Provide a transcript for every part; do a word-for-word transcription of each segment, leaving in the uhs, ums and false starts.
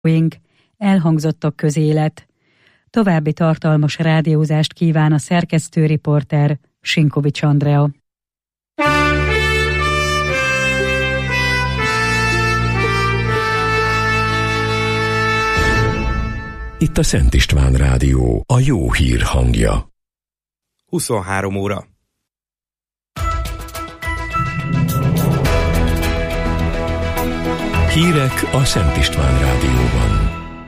elhangzottak közélet. További tartalmas rádiózást kíván a szerkesztő riporter Sinkovics Andrea. Itt a Szent István Rádió, a jó hír hangja. huszonhárom óra. Hírek a Szent István Rádióban.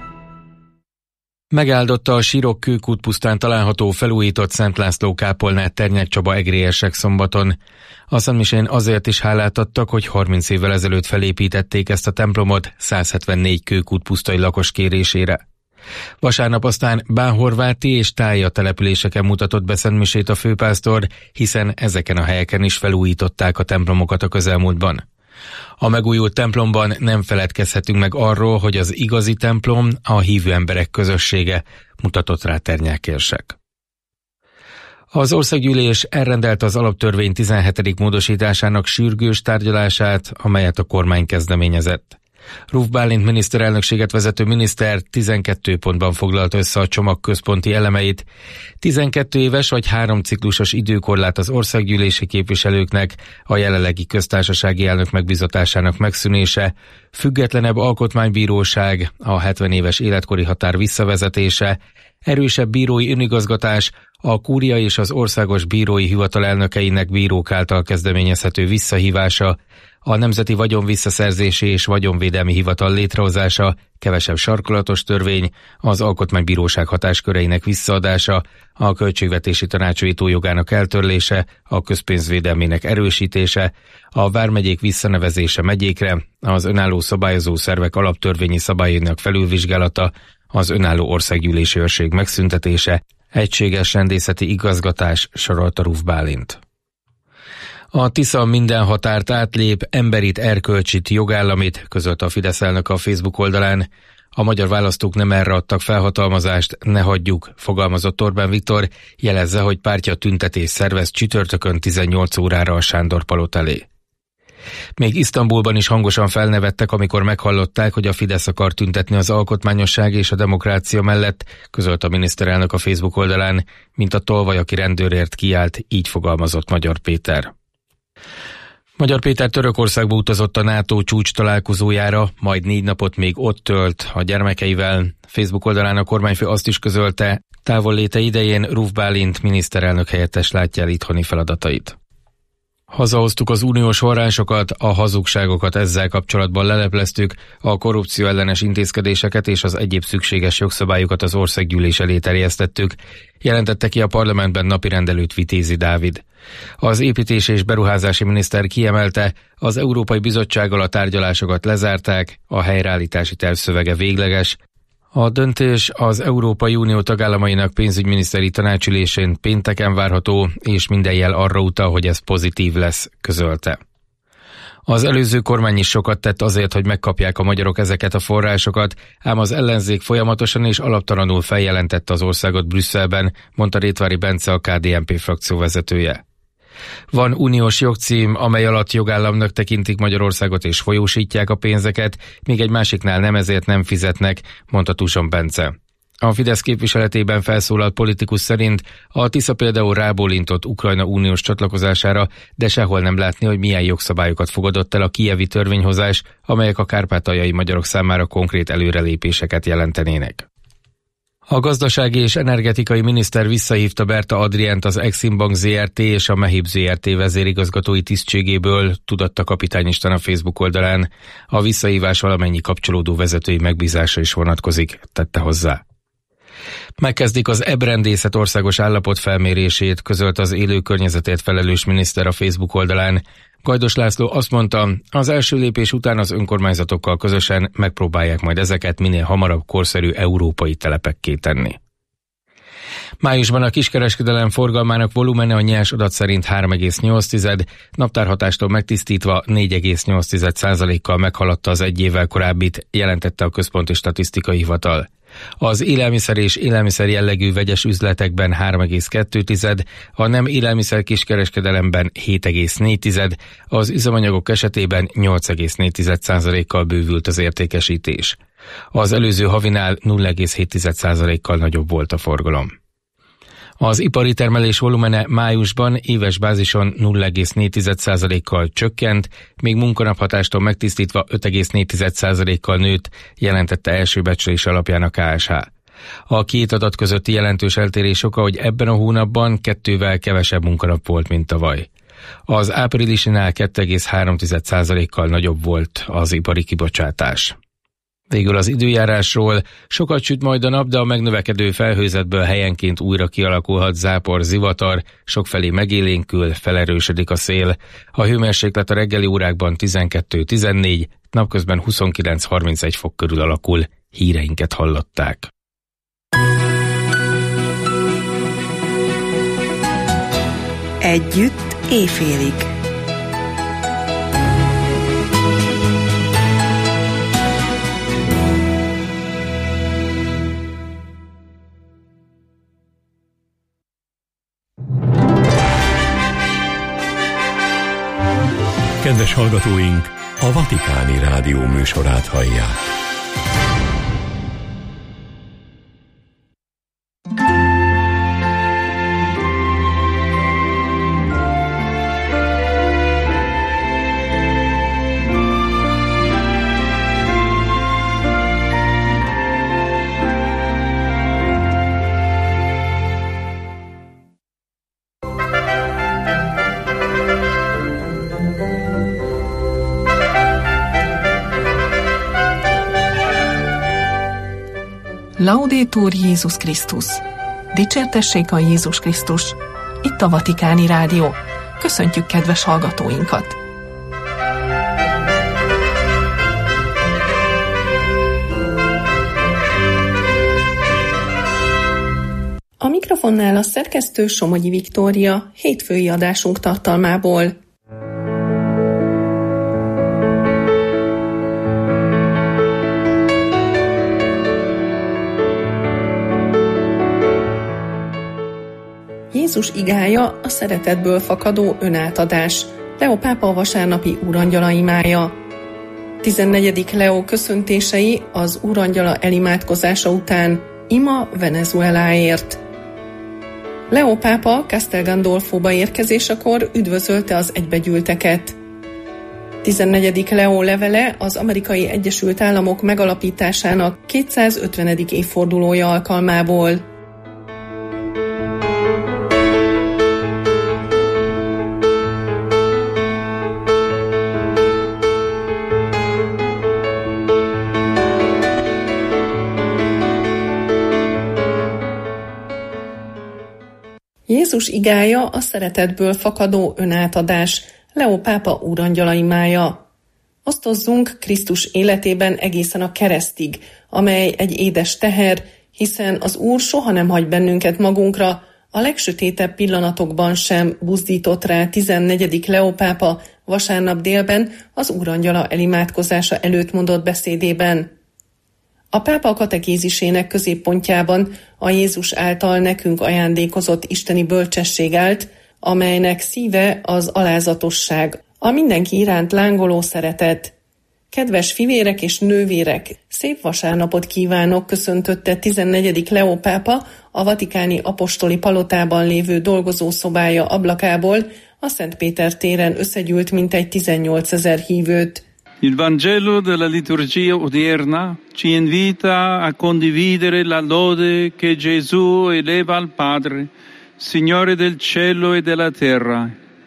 Megáldotta a Sírok Kőkút pusztán található felújított Szent László kápolnát Ternyák Csaba egrélyesek szombaton. A szentmisén azért is hálát adtak, hogy harminc évvel ezelőtt felépítették ezt a templomot százhetvennégy Kőkút pusztai lakos kérésére. Vasárnap aztán Bánhorváti és Tája településeken mutatott be szentmisét a főpásztor, hiszen ezeken a helyeken is felújították a templomokat a közelmúltban. A megújult templomban nem feledkezhetünk meg arról, hogy az igazi templom a hívő emberek közössége, mutatott rá Ternyák érsek. Az országgyűlés elrendelte az alaptörvény tizenhetedik módosításának sürgős tárgyalását, amelyet a kormány kezdeményezett. Ruf Bálint miniszterelnökséget vezető miniszter tizenkét pontban foglalta össze a csomag központi elemeit. tizenkét éves vagy három ciklusos időkorlát az országgyűlési képviselőknek, a jelenlegi köztársasági elnök megbízatásának megszűnése, függetlenebb alkotmánybíróság, a hetven éves életkori határ visszavezetése, erősebb bírói önigazgatás, a kúria és az országos bírói hivatal elnökeinek bírók által kezdeményezhető visszahívása, a Nemzeti Vagyon Visszaszerzési és Vagyonvédelmi Hivatal létrehozása, kevesebb sarkolatos törvény, az Alkotmánybíróság hatásköreinek visszaadása, a Költségvetési Tanács vétójogának eltörlése, a közpénzvédelmének erősítése, a vármegyék visszanevezése megyékre, az önálló szabályozó szervek alaptörvényi szabályainak felülvizsgálata, az önálló országgyűlési őrség megszüntetése, egységes rendészeti igazgatás, sorolta Ruf Bálint. A Tisza minden határt átlép, emberit, erkölcsit, jogállamit, közölte a Fidesz elnök a Facebook oldalán. A magyar választók nem erre adtak felhatalmazást, ne hagyjuk, fogalmazott Orbán Viktor, jelezze, hogy pártja tüntetés szervez csütörtökön tizennyolc órára a Sándor Palota elé. Még Isztambulban is hangosan felnevettek, amikor meghallották, hogy a Fidesz akar tüntetni az alkotmányosság és a demokrácia mellett, közölt a miniszterelnök a Facebook oldalán, mint a tolvaj, aki rendőrért kiállt, így fogalmazott Magyar Péter. Magyar Péter Törökországba utazott a NATO csúcs találkozójára, majd négy napot még ott tölt a gyermekeivel. Facebook oldalán a kormányfő azt is közölte, távolléte idején Ruf Bálint miniszterelnök helyettes látja el itthoni feladatait. Hazahoztuk az uniós forrásokat, a hazugságokat ezzel kapcsolatban lelepleztük, a korrupció ellenes intézkedéseket és az egyéb szükséges jogszabályokat az országgyűlés elé terjesztettük, jelentette ki a parlamentben napirendelőt Vitézi Dávid. Az építés és beruházási miniszter kiemelte, az Európai Bizottsággal a tárgyalásokat lezárták, a helyreállítási terv szövege végleges. A döntés az Európai Unió tagállamainak pénzügyminiszteri tanácsülésén pénteken várható, és minden jel arra utal, hogy ez pozitív lesz, közölte. Az előző kormány is sokat tett azért, hogy megkapják a magyarok ezeket a forrásokat, ám az ellenzék folyamatosan és alaptalanul feljelentette az országot Brüsszelben, mondta Rétvári Bence, a ká dé en pé frakció vezetője. Van uniós jogcím, amely alatt jogállamnak tekintik Magyarországot és folyósítják a pénzeket, míg egy másiknál nem, ezért nem fizetnek, mondta Tuson Bence. A Fidesz képviseletében felszólalt politikus szerint a Tisza például rábólintott Ukrajna uniós csatlakozására, de sehol nem látni, hogy milyen jogszabályokat fogadott el a kijevi törvényhozás, amelyek a kárpátaljai magyarok számára konkrét előrelépéseket jelentenének. A gazdasági és energetikai miniszter visszahívta Berta Adriánt az Exim Bank zé er té és a Mehib zé er té vezérigazgatói tisztségéből, tudatta Kapitány István a Facebook oldalán. A visszahívás valamennyi kapcsolódó vezetői megbízása is vonatkozik, tette hozzá. Megkezdik az é bé rendészet országos állapotfelmérését, közölt az élő környezetért felelős miniszter a Facebook oldalán. Gajdos László azt mondta, az első lépés után az önkormányzatokkal közösen megpróbálják majd ezeket minél hamarabb korszerű európai telepekké tenni. Májusban a kiskereskedelem forgalmának volumene a nyers adat szerint három egész nyolc, naptárhatástól megtisztítva négy egész nyolc százalékkal meghaladta az egy évvel korábbit, jelentette a Központi Statisztikai Hivatal. Az élelmiszer és élelmiszer jellegű vegyes üzletekben három egész kettő, a nem élelmiszer kiskereskedelemben hét egész négy, az üzemanyagok esetében nyolc egész négy százalékkal bővült az értékesítés. Az előző havinál nulla egész hét százalékkal nagyobb volt a forgalom. Az ipari termelés volumene májusban éves bázison nulla egész négy százalékkal csökkent, míg munkanaphatástól megtisztítva öt egész négy százalékkal nőtt, jelentette első becslés alapján a ká es há. A két adat közötti jelentős eltérés oka, hogy ebben a hónapban kettővel kevesebb munkanap volt, mint tavaly. Az áprilisinál két egész három százalékkal nagyobb volt az ipari kibocsátás. Végül az időjárásról: sokat süt majd a nap, de a megnövekedő felhőzetből helyenként újra kialakulhat zápor, zivatar, sokfelé megélénkül, felerősödik a szél. A hőmérséklet a reggeli órákban tizenkettő tizennégy, napközben huszonkilenc harmincegy fok körül alakul. Híreinket hallották. Együtt éjfélig. Kedves hallgatóink, a Vatikáni Rádió műsorát hallják. Laudetur Jézus Krisztus! Dicsértessék a Jézus Krisztus! Itt a Vatikáni Rádió. Köszöntjük kedves hallgatóinkat! A mikrofonnál a szerkesztő Somogyi Viktória, hétfői adásunk tartalmából. Jézus igája a szeretetből fakadó önátadás. Leó pápa a vasárnapi úrangyala imája. tizennegyedik Leó köszöntései az úrangyala elimádkozása után. Ima Venezueláért. Leó pápa Castel Gandolfóba érkezésekor üdvözölte az egybegyűlteket. tizennegyedik Leó levele az Amerikai Egyesült Államok megalapításának kétszázötvenedik évfordulója alkalmából. Jézus igája a szeretetből fakadó önátadás. Leó pápa úrangyala imája. Osztozzunk Krisztus életében egészen a keresztig, amely egy édes teher, hiszen az Úr soha nem hagy bennünket magunkra, a legsötétebb pillanatokban sem buzdított rá tizennegyedik Leó pápa vasárnap délben az úrangyala elimádkozása előtt mondott beszédében. A pápa katekézisének középpontjában a Jézus által nekünk ajándékozott isteni bölcsesség állt, amelynek szíve az alázatosság, a mindenki iránt lángoló szeretet. Kedves fivérek és nővérek, szép vasárnapot kívánok, köszöntötte tizennegyedik Leó pápa a vatikáni apostoli palotában lévő dolgozószobája ablakából a Szent Péter téren összegyűlt mintegy tizennyolcezer hívőt. Il Vangelo della liturgia odierna ci invita a condividere la lode che Gesù eleva al Padre, Signore del cielo e della terra.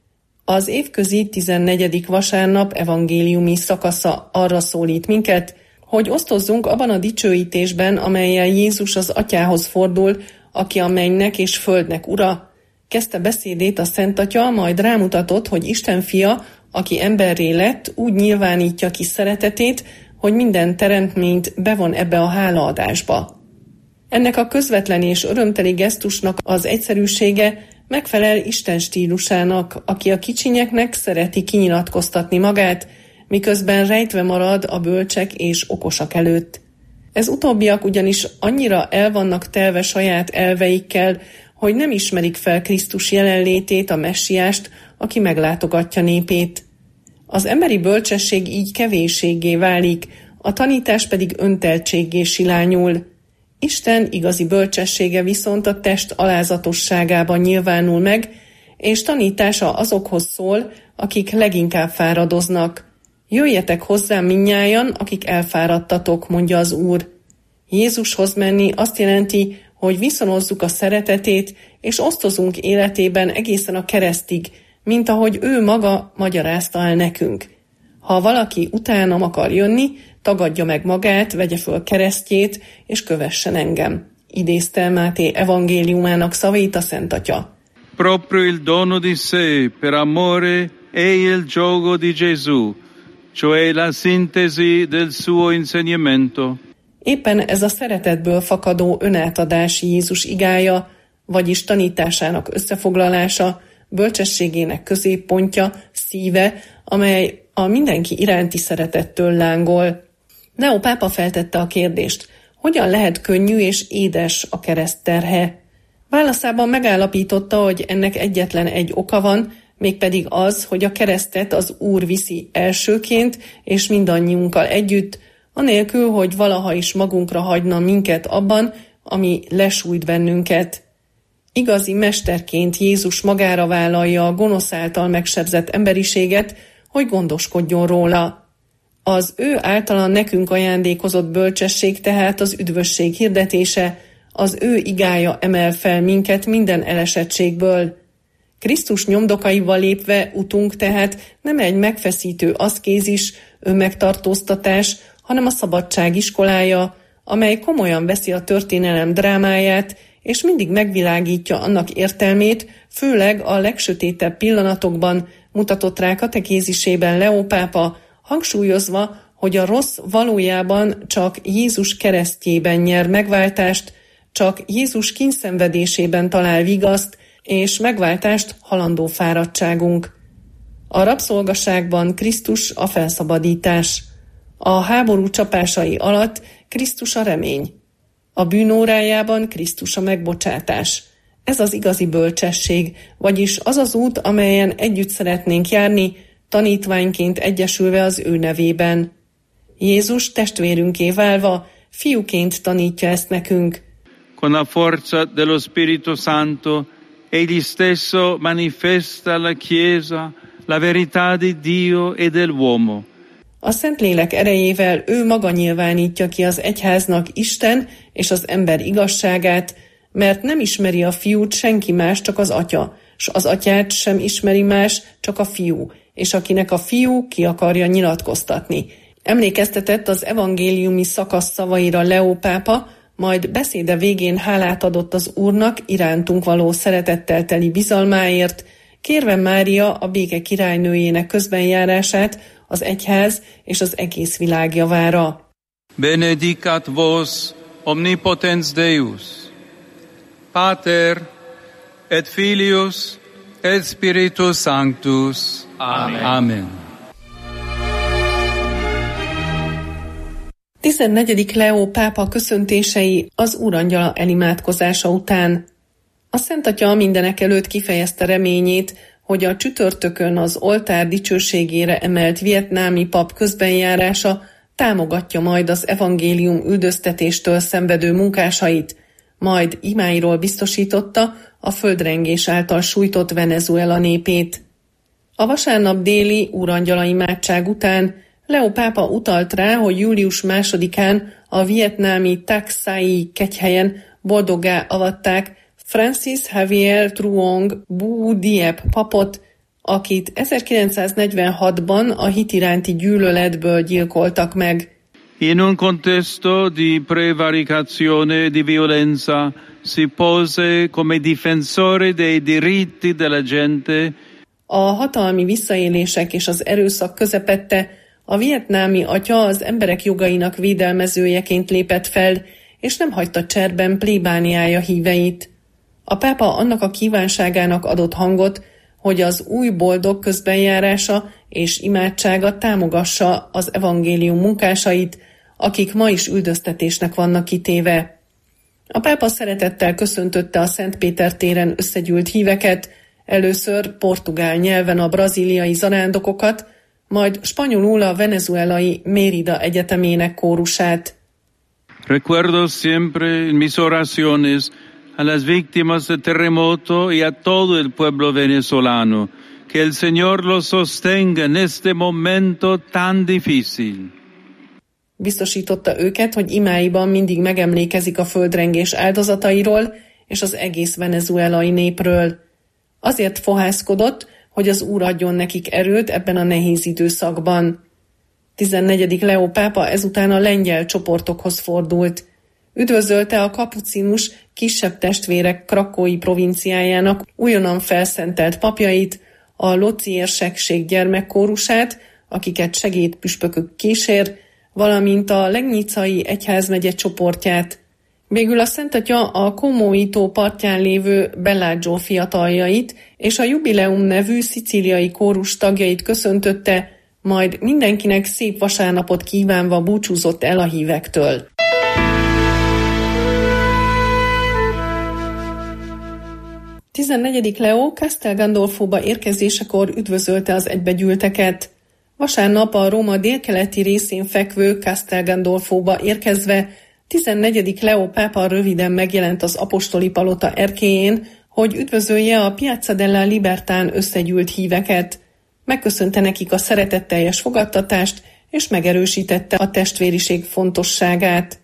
Az évközi tizennegyedik vasárnap evangéliumi szakasza arra szólít minket, hogy osztozzunk abban a dicsőítésben, amellyel Jézus az Atyához fordul, aki a mennynek és földnek ura. Kezdte beszédét a Szent Atya, majd rámutatott, hogy Isten fia, aki emberré lett, úgy nyilvánítja ki szeretetét, hogy minden teremtményt bevon ebbe a hálaadásba. Ennek a közvetlen és örömteli gesztusnak az egyszerűsége megfelel Isten stílusának, aki a kicsinyeknek szereti kinyilatkoztatni magát, miközben rejtve marad a bölcsek és okosak előtt. Ez utóbbiak ugyanis annyira el vannak telve saját elveikkel, hogy nem ismerik fel Krisztus jelenlétét, a messiást, aki meglátogatja népét. Az emberi bölcsesség így kevésséggé válik, a tanítás pedig önteltséggé silányul. Isten igazi bölcsessége viszont a test alázatosságában nyilvánul meg, és tanítása azokhoz szól, akik leginkább fáradoznak. Jöjjetek hozzám mindnyájan, akik elfáradtatok, mondja az Úr. Jézushoz menni azt jelenti, hogy viszonozzuk a szeretetét, és osztozunk életében egészen a keresztig, mint ahogy ő maga magyarázta el nekünk. Ha valaki utánam akar jönni, tagadja meg magát, vegye föl keresztjét, és kövessen engem. Idézte Máté evangéliumának szavait a Szent Atya. Proprio il dono di sé per amore è il giogo di Gesù, cioè la sintesi del suo insegnamento. Éppen ez a szeretetből fakadó önátadás Jézus igája, vagyis tanításának összefoglalása, bölcsességének középpontja, szíve, amely a mindenki iránti szeretettől lángol. Leó pápa feltette a kérdést, hogyan lehet könnyű és édes a kereszt terhe? Válaszában megállapította, hogy ennek egyetlen egy oka van, mégpedig az, hogy a keresztet az Úr viszi elsőként, és mindannyiunkkal együtt, anélkül, hogy valaha is magunkra hagyna minket abban, ami lesújt bennünket. Igazi mesterként Jézus magára vállalja a gonosz által megsebzett emberiséget, hogy gondoskodjon róla. Az ő általa nekünk ajándékozott bölcsesség tehát az üdvösség hirdetése, az ő igája emel fel minket minden elesettségből. Krisztus nyomdokaival lépve utunk tehát nem egy megfeszítő aszkézis, önmegtartóztatás, hanem a szabadság iskolája, amely komolyan veszi a történelem drámáját, és mindig megvilágítja annak értelmét, főleg a legsötétebb pillanatokban, mutatott rá katekézisében Leó pápa, hangsúlyozva, hogy a rossz valójában csak Jézus keresztjében nyer megváltást, csak Jézus kínszenvedésében talál vigaszt és megváltást halandó fáradtságunk. A rabszolgaságban Krisztus a felszabadítás. A háború csapásai alatt Krisztus a remény. A bűnórájában Krisztus a megbocsátás. Ez az igazi bölcsesség, vagyis az az út, amelyen együtt szeretnénk járni, tanítványként egyesülve az ő nevében. Jézus testvérünké válva, fiúként tanítja ezt nekünk. Con la forza dello Spirito Santo, egli stesso manifesta alla Chiesa la verità di Dio e dell'uomo. A Szentlélek erejével ő maga nyilvánítja ki az egyháznak Isten és az ember igazságát, mert nem ismeri a fiút senki más, csak az atya, s az atyát sem ismeri más, csak a fiú, és akinek a fiú ki akarja nyilatkoztatni. Emlékeztetett az evangéliumi szakasz szavaira Leó pápa, majd beszéde végén hálát adott az Úrnak irántunk való szeretettel teli bizalmáért, kérve Mária a béke királynőjének közbenjárását az egyház és az egész világ javára. Benedicat vos omnipotens Deus, Pater et Filius et Spiritus Sanctus. Amen. Amen. tizennegyedik Leó pápa köszöntései az Úrangyala elimádkozása után. A Szent Atya mindenek előtt kifejezte reményét, hogy a csütörtökön az oltár dicsőségére emelt vietnámi pap közbenjárása támogatja majd az evangélium üldöztetéstől szenvedő munkásait, majd imáiról biztosította a földrengés által sújtott Venezuela népét. A vasárnap déli úrangyala imádság után Leó pápa utalt rá, hogy július másodikán a vietnámi Tak Sai kegyhelyen boldoggá avatták Francis Xavier Truong Bu Diep papot, akit ezerkilencszáznegyvenhatban a hit iránti gyűlöletből gyilkoltak meg. In un contesto di prevaricazione e di violenza si pose come difensore dei diritti della gente. A hatalmi visszaélések és az erőszak közepette a vietnámi atya az emberek jogainak védelmezőjeként lépett fel, és nem hagyta cserben plébániája híveit. A pápa annak a kívánságának adott hangot, hogy az új boldog közbenjárása és imádsága támogassa az evangélium munkásait, akik ma is üldöztetésnek vannak kitéve. A pápa szeretettel köszöntötte a Szent Péter téren összegyűlt híveket, először portugál nyelven a brazíliai zarándokokat, majd spanyolul a venezuelai Mérida Egyetemének kórusát. Recuerdo siempre en mis oraciones a las víctimas del terremoto y a todo el pueblo venezolano. Que el Señor los sostenga en este momento tan difícil. Biztosította őket, hogy imáiban mindig megemlékezik a földrengés áldozatairól és az egész venezuelai népről. Azért fohászkodott, hogy az Úr adjon nekik erőt ebben a nehéz időszakban. tizennegyedik Leó pápa ezután a lengyel csoportokhoz fordult. Üdvözölte a kapucinus kisebb testvérek Krakói provinciájának újonnan felszentelt papjait, a Loci érsekség gyermekkórusát, akiket segédpüspökök kísér, valamint a Legnicai egyházmegye csoportját. Végül a Szent Atya a Comói-tó partján lévő Bellagio fiataljait és a Jubileum nevű szicíliai kórus tagjait köszöntötte, majd mindenkinek szép vasárnapot kívánva búcsúzott el a hívektől. tizennegyedik Leó Castel Gandolfóba érkezésekor üdvözölte az egybegyűlteket. Vasárnap a Róma délkeleti részén fekvő Castel Gandolfóba érkezve tizennegyedik Leó pápa röviden megjelent az apostoli palota erkélyén, hogy üdvözölje a Piazza della Libertán összegyűlt híveket. Megköszönte nekik a szeretetteljes fogadtatást, és megerősítette a testvériség fontosságát.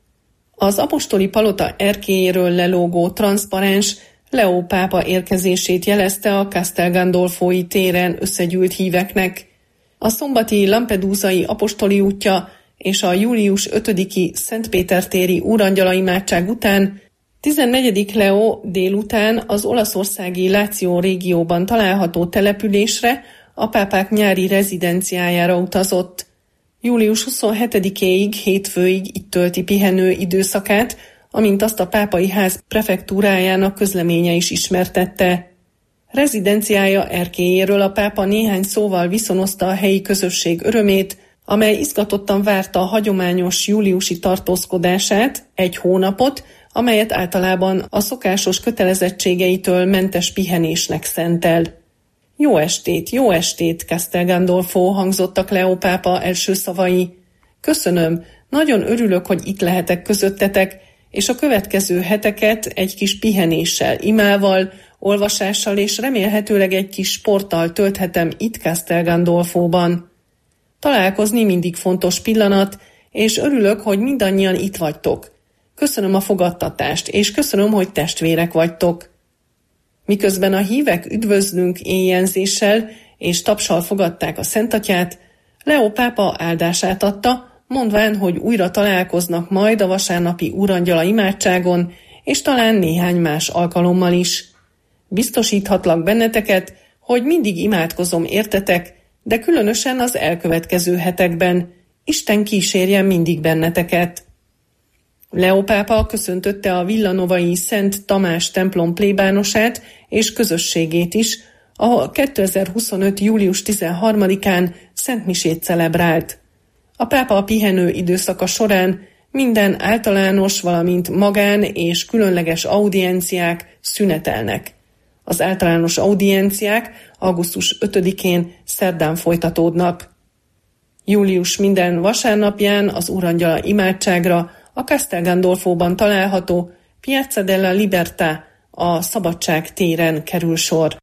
Az apostoli palota erkélyéről lelógó transzparens Leó pápa érkezését jelezte a Castel Gandolfói téren összegyűlt híveknek. A szombati Lampedusai apostoli útja és a július ötödiki Szentpéter téri úrangyalaimádság után tizennegyedik Leó délután az olaszországi Láció régióban található településre, a pápák nyári rezidenciájára utazott. július huszonhetedikéig, hétfőig itt tölti pihenő időszakát, amint azt a pápai ház prefektúrájának közleménye is ismertette. Rezidenciája erkélyéről a pápa néhány szóval viszonozta a helyi közösség örömét, amely izgatottan várta a hagyományos júliusi tartózkodását, egy hónapot, amelyet általában a szokásos kötelezettségeitől mentes pihenésnek szentel. Jó estét, jó estét, Castel Gandolfo, hangzottak Leó pápa első szavai. Köszönöm, nagyon örülök, hogy itt lehetek közöttetek, és a következő heteket egy kis pihenéssel, imával, olvasással és remélhetőleg egy kis sporttal tölthetem itt Castel Gandolfóban. Találkozni mindig fontos pillanat, és örülök, hogy mindannyian itt vagytok. Köszönöm a fogadtatást, és köszönöm, hogy testvérek vagytok. Miközben a hívek üdvözlünk éjjelzéssel és tapssal fogadták a Szent Atyát, Leó pápa áldását adta, mondván, hogy újra találkoznak majd a vasárnapi úrangyala imádságon, és talán néhány más alkalommal is. Biztosíthatlak benneteket, hogy mindig imádkozom értetek, de különösen az elkövetkező hetekben. Isten kísérjen mindig benneteket. Leó pápa köszöntötte a villanovai Szent Tamás templom plébánosát és közösségét is, ahol kétezer-huszonöt. július tizenharmadikán szentmisét celebrált. A pápa a pihenő időszaka során minden általános, valamint magán és különleges audienciák szünetelnek. Az általános audienciák augusztus ötödikén szerdán folytatódnak. Július minden vasárnapján az úrangyala imádságra a Castel Gandolfóban található Piazza della Libertà, a Szabadság téren kerül sor.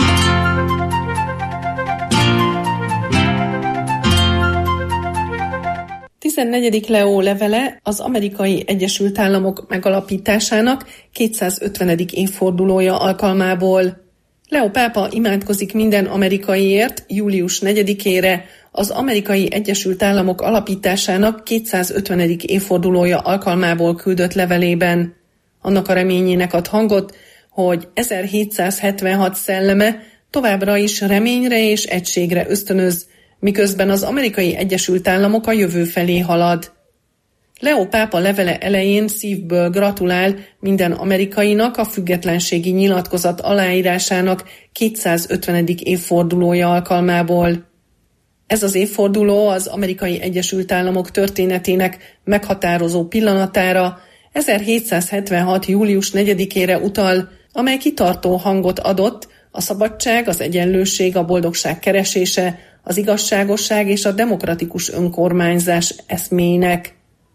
tizennegyedik Leó levele az Amerikai Egyesült Államok megalapításának kétszázötvenedik évfordulója alkalmából. Leó pápa imádkozik minden amerikaiért július negyedikére, az Amerikai Egyesült Államok alapításának kétszázötvenedik évfordulója alkalmából küldött levelében. Annak a reményének ad hangot, hogy ezerhétszázhetvenhat szelleme továbbra is reményre és egységre ösztönöz, miközben az Amerikai Egyesült Államok a jövő felé halad. Leó pápa levele elején szívből gratulál minden amerikainak a függetlenségi nyilatkozat aláírásának kétszázötvenedik évfordulója alkalmából. Ez az évforduló az Amerikai Egyesült Államok történetének meghatározó pillanatára, ezerhétszázhetvenhat. július negyedikére utal, amely kitartó hangot adott a szabadság, az egyenlőség, a boldogság keresése, az igazságosság és a demokratikus önkormányzás eszméinek.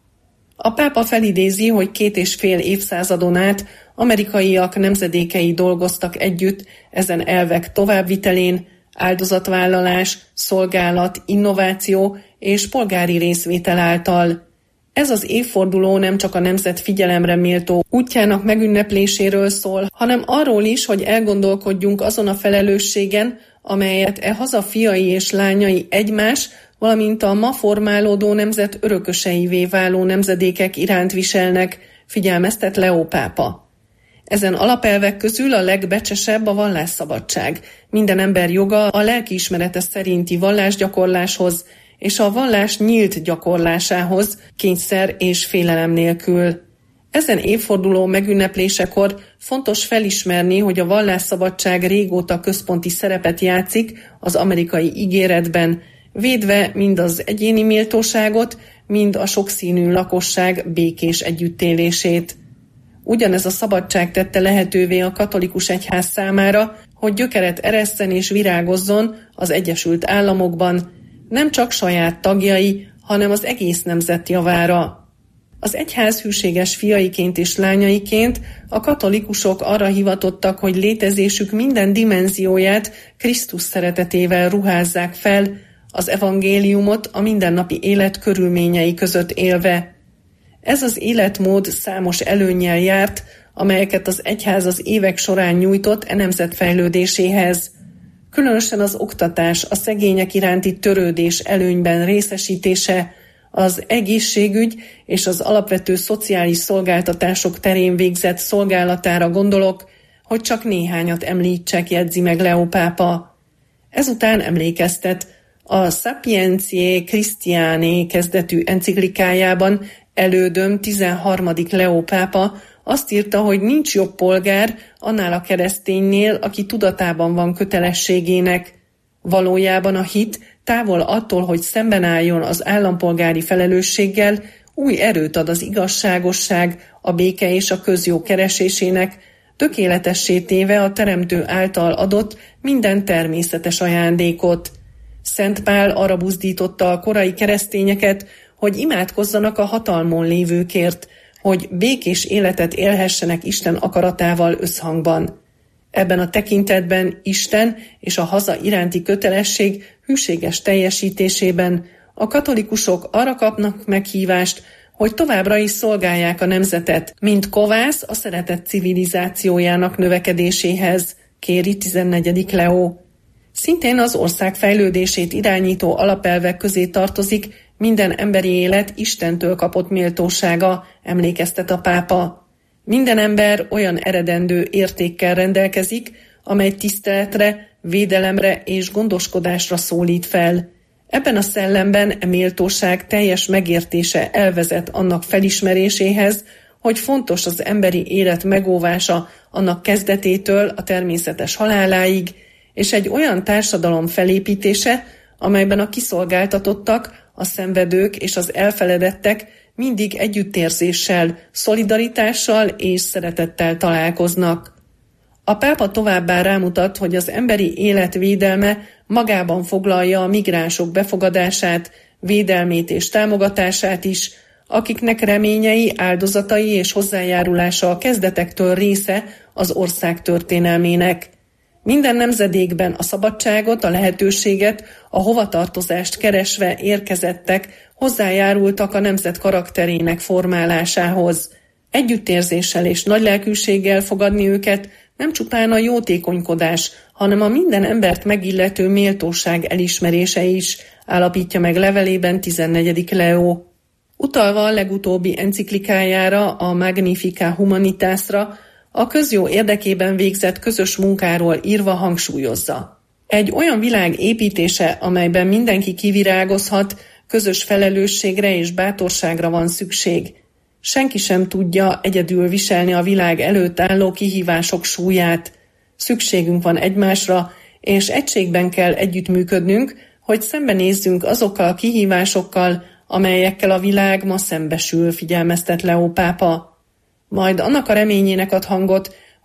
A pápa felidézi, hogy két és fél évszázadon át amerikaiak nemzedékei dolgoztak együtt ezen elvek továbbvitelén, áldozatvállalás, szolgálat, innováció és polgári részvétel által. Ez az évforduló nem csak a nemzet figyelemre méltó útjának megünnepléséről szól, hanem arról is, hogy elgondolkodjunk azon a felelősségen, amelyet e haza fiai és lányai egymás, valamint a ma formálódó nemzet örököseivé váló nemzedékek iránt viselnek, figyelmeztet Leó pápa. Ezen alapelvek közül a legbecsesebb a vallásszabadság, minden ember joga a lelkiismerete szerinti vallásgyakorláshoz és a vallás nyílt gyakorlásához, kényszer és félelem nélkül. Ezen évforduló megünneplésekor fontos felismerni, hogy a vallásszabadság régóta központi szerepet játszik az amerikai ígéretben, védve mind az egyéni méltóságot, mind a sokszínű lakosság békés együttélését. Ugyanez a szabadság tette lehetővé a katolikus egyház számára, hogy gyökeret eresszen és virágozzon az Egyesült Államokban, nem csak saját tagjai, hanem az egész nemzet javára. Az egyház hűséges fiaiként és lányaiként a katolikusok arra hivatottak, hogy létezésük minden dimenzióját Krisztus szeretetével ruházzák fel, az evangéliumot a mindennapi élet körülményei között élve. Ez az életmód számos előnnyel járt, amelyeket az egyház az évek során nyújtott e nemzet fejlődéséhez. Különösen az oktatás, a szegények iránti törődés előnyben részesítése, az egészségügy és az alapvető szociális szolgáltatások terén végzett szolgálatára gondolok, hogy csak néhányat említsek, jegyzi meg Leó pápa. Ezután emlékeztet, a Sapientiae Christianae kezdetű enciklikájában elődöm tizenharmadik Leó pápa azt írta, hogy nincs jobb polgár annál a kereszténynél, aki tudatában van kötelességének. Valójában a hit távol attól, hogy szemben álljon az állampolgári felelősséggel, új erőt ad az igazságosság, a béke és a közjó keresésének, tökéletessé téve a Teremtő által adott minden természetes ajándékot. Szent Pál arra buzdította a korai keresztényeket, hogy imádkozzanak a hatalmon lévőkért, hogy békés életet élhessenek Isten akaratával összhangban. Ebben a tekintetben Isten és a haza iránti kötelesség hűséges teljesítésében a katolikusok arra kapnak meghívást, hogy továbbra is szolgálják a nemzetet, mint kovász a szeretet civilizációjának növekedéséhez, kéri tizennegyedik Leó. Szintén az ország fejlődését irányító alapelvek közé tartozik minden emberi élet Istentől kapott méltósága, emlékeztet a pápa. Minden ember olyan eredendő értékkel rendelkezik, amely tiszteletre, védelemre és gondoskodásra szólít fel. Ebben a szellemben e méltóság teljes megértése elvezet annak felismeréséhez, hogy fontos az emberi élet megóvása annak kezdetétől a természetes haláláig, és egy olyan társadalom felépítése, amelyben a kiszolgáltatottak, a szenvedők és az elfeledettek mindig együttérzéssel, szolidaritással és szeretettel találkoznak. A pápa továbbá rámutat, hogy az emberi élet védelme magában foglalja a migránsok befogadását, védelmét és támogatását is, akiknek reményei, áldozatai és hozzájárulása a kezdetektől része az ország történelmének. Minden nemzedékben a szabadságot, a lehetőséget, a hovatartozást keresve érkezettek hozzájárultak a nemzet karakterének formálásához. Együttérzéssel és nagylelkűséggel fogadni őket nem csupán a jótékonykodás, hanem a minden embert megillető méltóság elismerése is, állapítja meg levelében tizennegyedik Leó. Utalva a legutóbbi enciklikájára, a Magnificat Humanitasra, a közjó érdekében végzett közös munkáról írva hangsúlyozza. Egy olyan világ építése, amelyben mindenki kivirágozhat, közös felelősségre és bátorságra van szükség. Senki sem tudja egyedül viselni a világ előtt álló kihívások súlyát. Szükségünk van egymásra, és egységben kell együttműködnünk, hogy szembenézzünk azokkal a kihívásokkal, amelyekkel a világ ma szembesül, figyelmeztet Leó pápa. Majd annak a reményének ad hangot,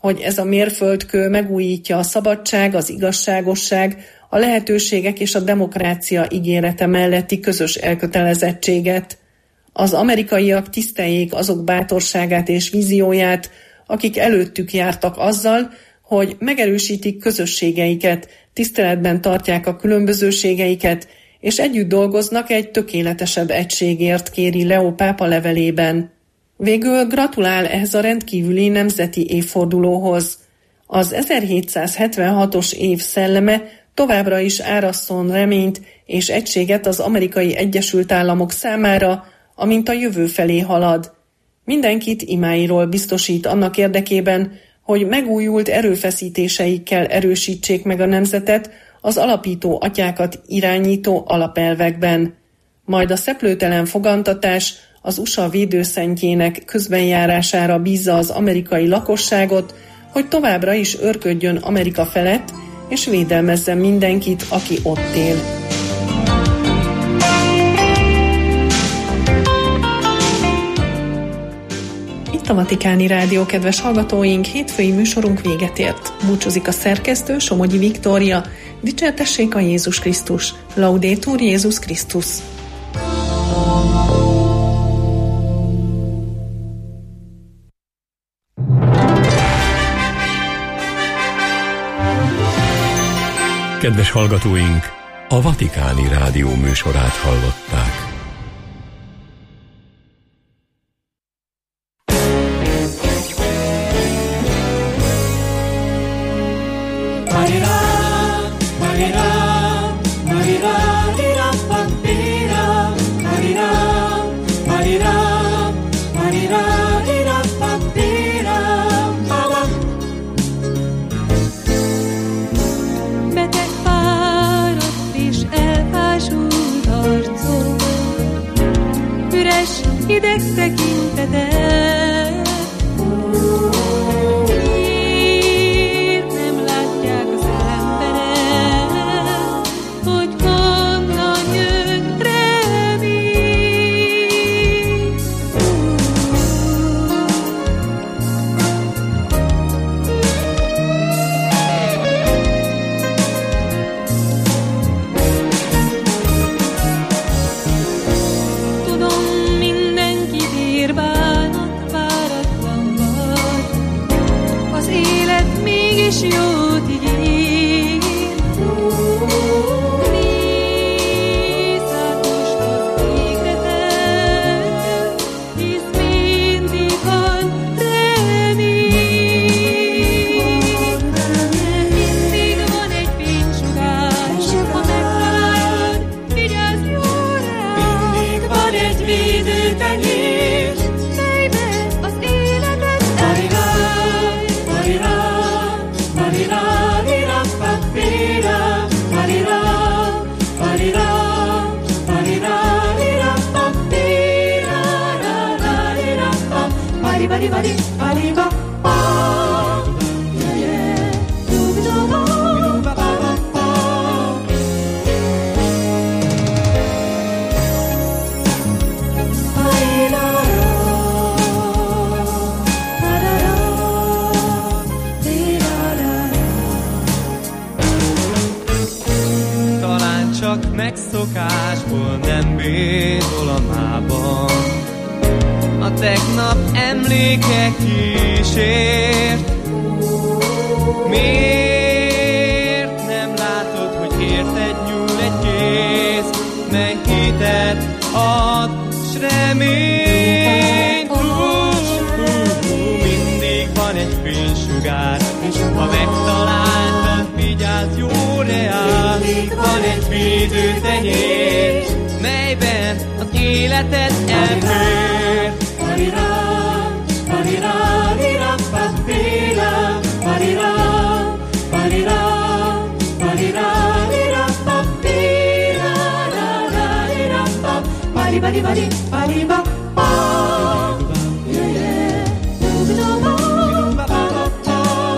hogy ez a mérföldkő megújítja a szabadság, az igazságosság, a lehetőségek és a demokrácia ígérete melletti közös elkötelezettséget. Az amerikaiak tiszteljék azok bátorságát és vízióját, akik előttük jártak azzal, hogy megerősítik közösségeiket, tiszteletben tartják a különbözőségeiket, és együtt dolgoznak egy tökéletesebb egységért, kéri Leó pápa levelében. Végül gratulál ehhez a rendkívüli nemzeti évfordulóhoz. Az ezerhétszázhetvenhatos év szelleme továbbra is árasszon reményt és egységet az Amerikai Egyesült Államok számára, amint a jövő felé halad. Mindenkit imáiról biztosít annak érdekében, hogy megújult erőfeszítéseikkel erősítsék meg a nemzetet az alapító atyákat irányító alapelvekben. Majd a szeplőtelen fogantatás az u es á védőszentjének közbenjárására bízza az amerikai lakosságot, hogy továbbra is őrködjön Amerika felett, és védelmezzen mindenkit, aki ott él. Itt a Vatikáni Rádió, kedves hallgatóink, hétfői műsorunk véget ért. Búcsúzik a szerkesztő, Somogyi Viktória. Dicsértessék a Jézus Krisztus! Laudetur Jézus Krisztus! Kedves hallgatóink, a Vatikáni Rádió műsorát hallották. Hideg tekinteted, miért nem látják az emberek, hogy honnan jön remény? Tudom, mégis jót ígér. Nézz át most az égre te, hisz mindig van remény. Mindig van egy fénysugár, ha megtalálod, vigyázz jól rá. Mindig van egy védőtenyér, melyben az életed elvágy. Bari bari bari ba ba, yeah yeah, do do ba ba ba ba. Bari la la, la la la, la la la. Talán csak megszokásból nem bízol a mában. A tegnap emlékek kísért. Miért nem látod, hogy érted nyúl egy kéz, mely hitet ad, s reményt? Mindig van egy fénysugár, és ha megtaláltad, vigyázz jó reál. Mindig van egy védőtenyér, melyben az életed elfér. Parira, parira, lira, papira, parira, parira, parira, lira, papira, la la, lira, pap, pari, pari, pari, pari, pap, pap, yeah, yeah, do do ba, ba, ba, ba.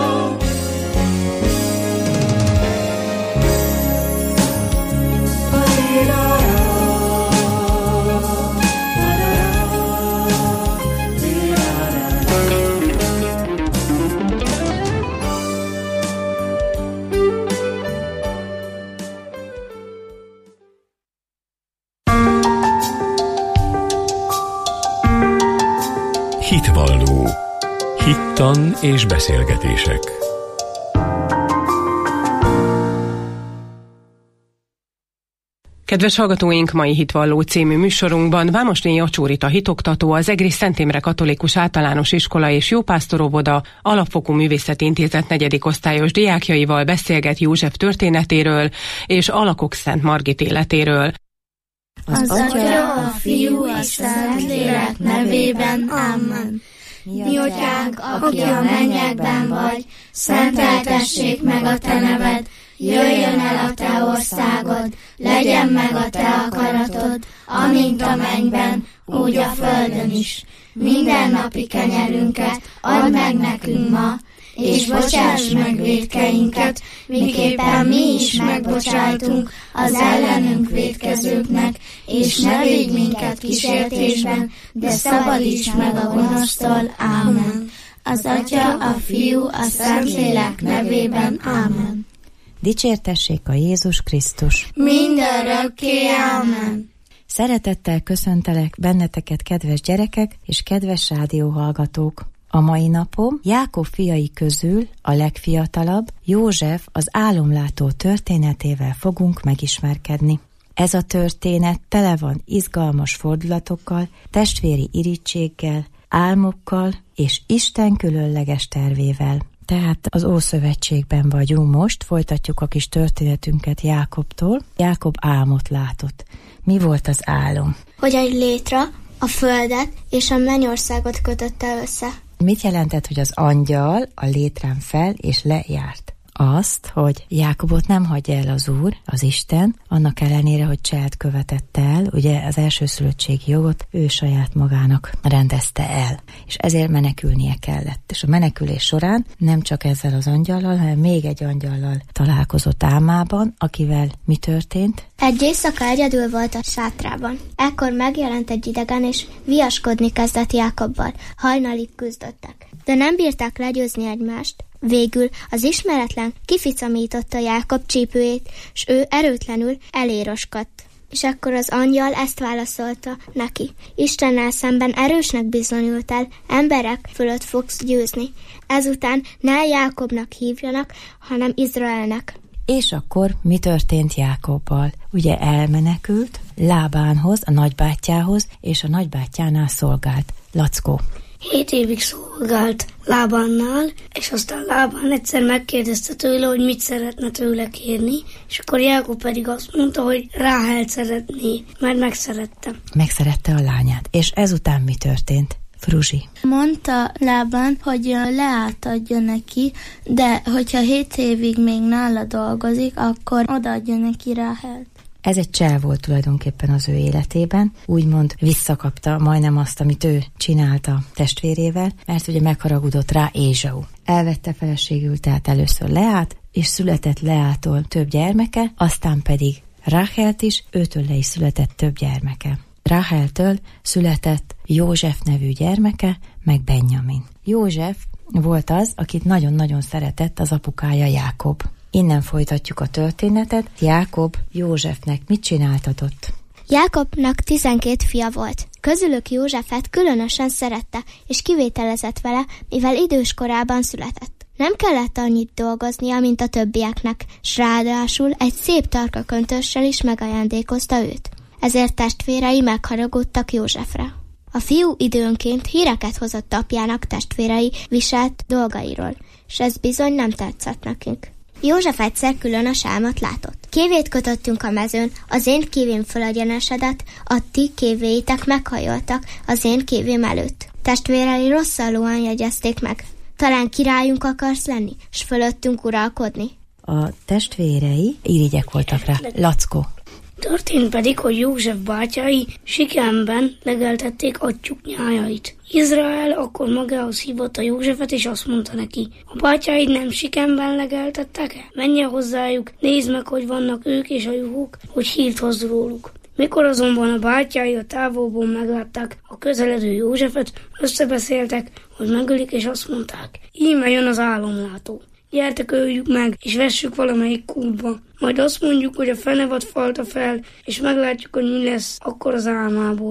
Parira. Hittan és beszélgetések. Kedves hallgatóink, mai Hitvalló című műsorunkban Vámosné Jacsórita hitoktató, az Egri Szent Imre Katolikus Általános Iskola és Jópásztor-óvoda Alapfokú Művészeti Intézet negyedik osztályos diákjaival beszélget József történetéről és Alakok Szent Margit életéről. Az Atya, a Fiú, a Szentlélek nevében, Amen. Mi atyánk, aki a mennyekben vagy, szenteltessék meg a te neved, jöjjön el a te országod, legyen meg a te akaratod, amint a mennyben, úgy a földön is. Mindennapi kenyerünket add meg nekünk ma, és bocsáss meg vétkeinket, miképpen mi is megbocsájtunk az ellenünk vétkezőknek, és ne védj minket kísértésben, de szabadíts meg a gonosztól. Ámen. Az Atya, a Fiú, a Szentlélek nevében. Ámen. Dicsértessék a Jézus Krisztus! Mindörökké. Ámen. Szeretettel köszöntelek benneteket, kedves gyerekek és kedves rádióhallgatók! A mai napon Jákob fiai közül a legfiatalabb, József az álomlátó történetével fogunk megismerkedni. Ez a történet tele van izgalmas fordulatokkal, testvéri irítséggel, álmokkal és Isten különleges tervével. Tehát az Ószövetségben vagyunk most, folytatjuk a kis történetünket Jákobtól. Jákob álmot látott. Mi volt az álom? Hogy egy létre a földet és a mennyországot kötötte össze. Mit jelentett, hogy az angyal a létrán fel és lejárt? Azt, hogy Jákobot nem hagyja el az Úr, az Isten, annak ellenére, hogy cselt követett el, ugye az elsőszülöttségi jogot ő saját magának rendezte el, és ezért menekülnie kellett. És a menekülés során nem csak ezzel az angyallal, hanem még egy angyallal találkozott álmában, akivel mi történt? Egy éjszaka egyedül volt a sátrában. Ekkor megjelent egy idegen, és viaskodni kezdett Jákobbal. Hajnalig küzdöttek. De nem bírták legyőzni egymást. Végül az ismeretlen kificamította Jákob csípőjét, s ő erőtlenül eléroskadt. És akkor az angyal ezt válaszolta neki: Istennel szemben erősnek bizonyultál, emberek fölött fogsz győzni. Ezután ne Jákobnak hívjanak, hanem Izraelnek. És akkor mi történt Jákobbal? Ugye elmenekült Lábánhoz, a nagybátyjához, és a nagybátyjánál szolgált. Lackó. Hét évig szolgált Lábánnál, és aztán Lábán egyszer megkérdezte tőle, hogy mit szeretne tőle kérni, és akkor Jákob pedig azt mondta, hogy Ráhelt szeretné, mert megszerette. Megszerette a lányát. És ezután mi történt? Fruzsi. Mondta Lában, hogy Leát adja neki, de hogyha hét évig még nála dolgozik, akkor odaadja neki Ráhelt. Ez egy csel volt tulajdonképpen az ő életében, úgymond visszakapta majdnem azt, amit ő csinálta testvérével, mert ugye megharagudott rá Ézsau. Elvette feleségül tehát először Leát, és született Leától több gyermeke, aztán pedig Ráhelt is, őtől le is született több gyermeke. Ráheltől született József nevű gyermeke, meg Benjamin. József volt az, akit nagyon-nagyon szeretett az apukája Jákob. Innen folytatjuk a történetet. Jákob Józsefnek mit csináltatott? Jákobnak tizenkét fia volt. Közülük Józsefet különösen szerette, és kivételezett vele, mivel idős korában született. Nem kellett annyit dolgoznia, mint a többieknek, s ráadásul egy szép tarka köntössel is megajándékozta őt. Ezért testvérei megharagudtak Józsefre. A fiú időnként híreket hozott apjának testvérei viselt dolgairól, és ez bizony nem tetszett nekünk. József egyszer különös álmot látott. Kévét kötöttünk a mezőn, az én kévém fölegyenesedett, a ti kévéitek meghajoltak az én kévém előtt. Testvérei rosszallóan jegyezték meg. Talán királyunk akarsz lenni, s fölöttünk uralkodni? A testvérei irigyek voltak rá. Lackó. Történt pedig, hogy József bátyái Sikemben legeltették atyjuk nyájait. Izrael akkor magához hívotta Józsefet, és azt mondta neki: a bátyáid nem Sikemben legeltettek-e? Menj el hozzájuk, nézd meg, hogy vannak ők és a juhok, hogy hírt hozz róluk. Mikor azonban a bátyái a távolból meglátták a közeledő Józsefet, összebeszéltek, hogy megölik, és azt mondták: íme jön az álomlátó. Gyertek, öljük meg, és vessük valamelyik kútba. Majd azt mondjuk, hogy a fenevad falta fel, és meglátjuk, hogy mi lesz akkor az álmából.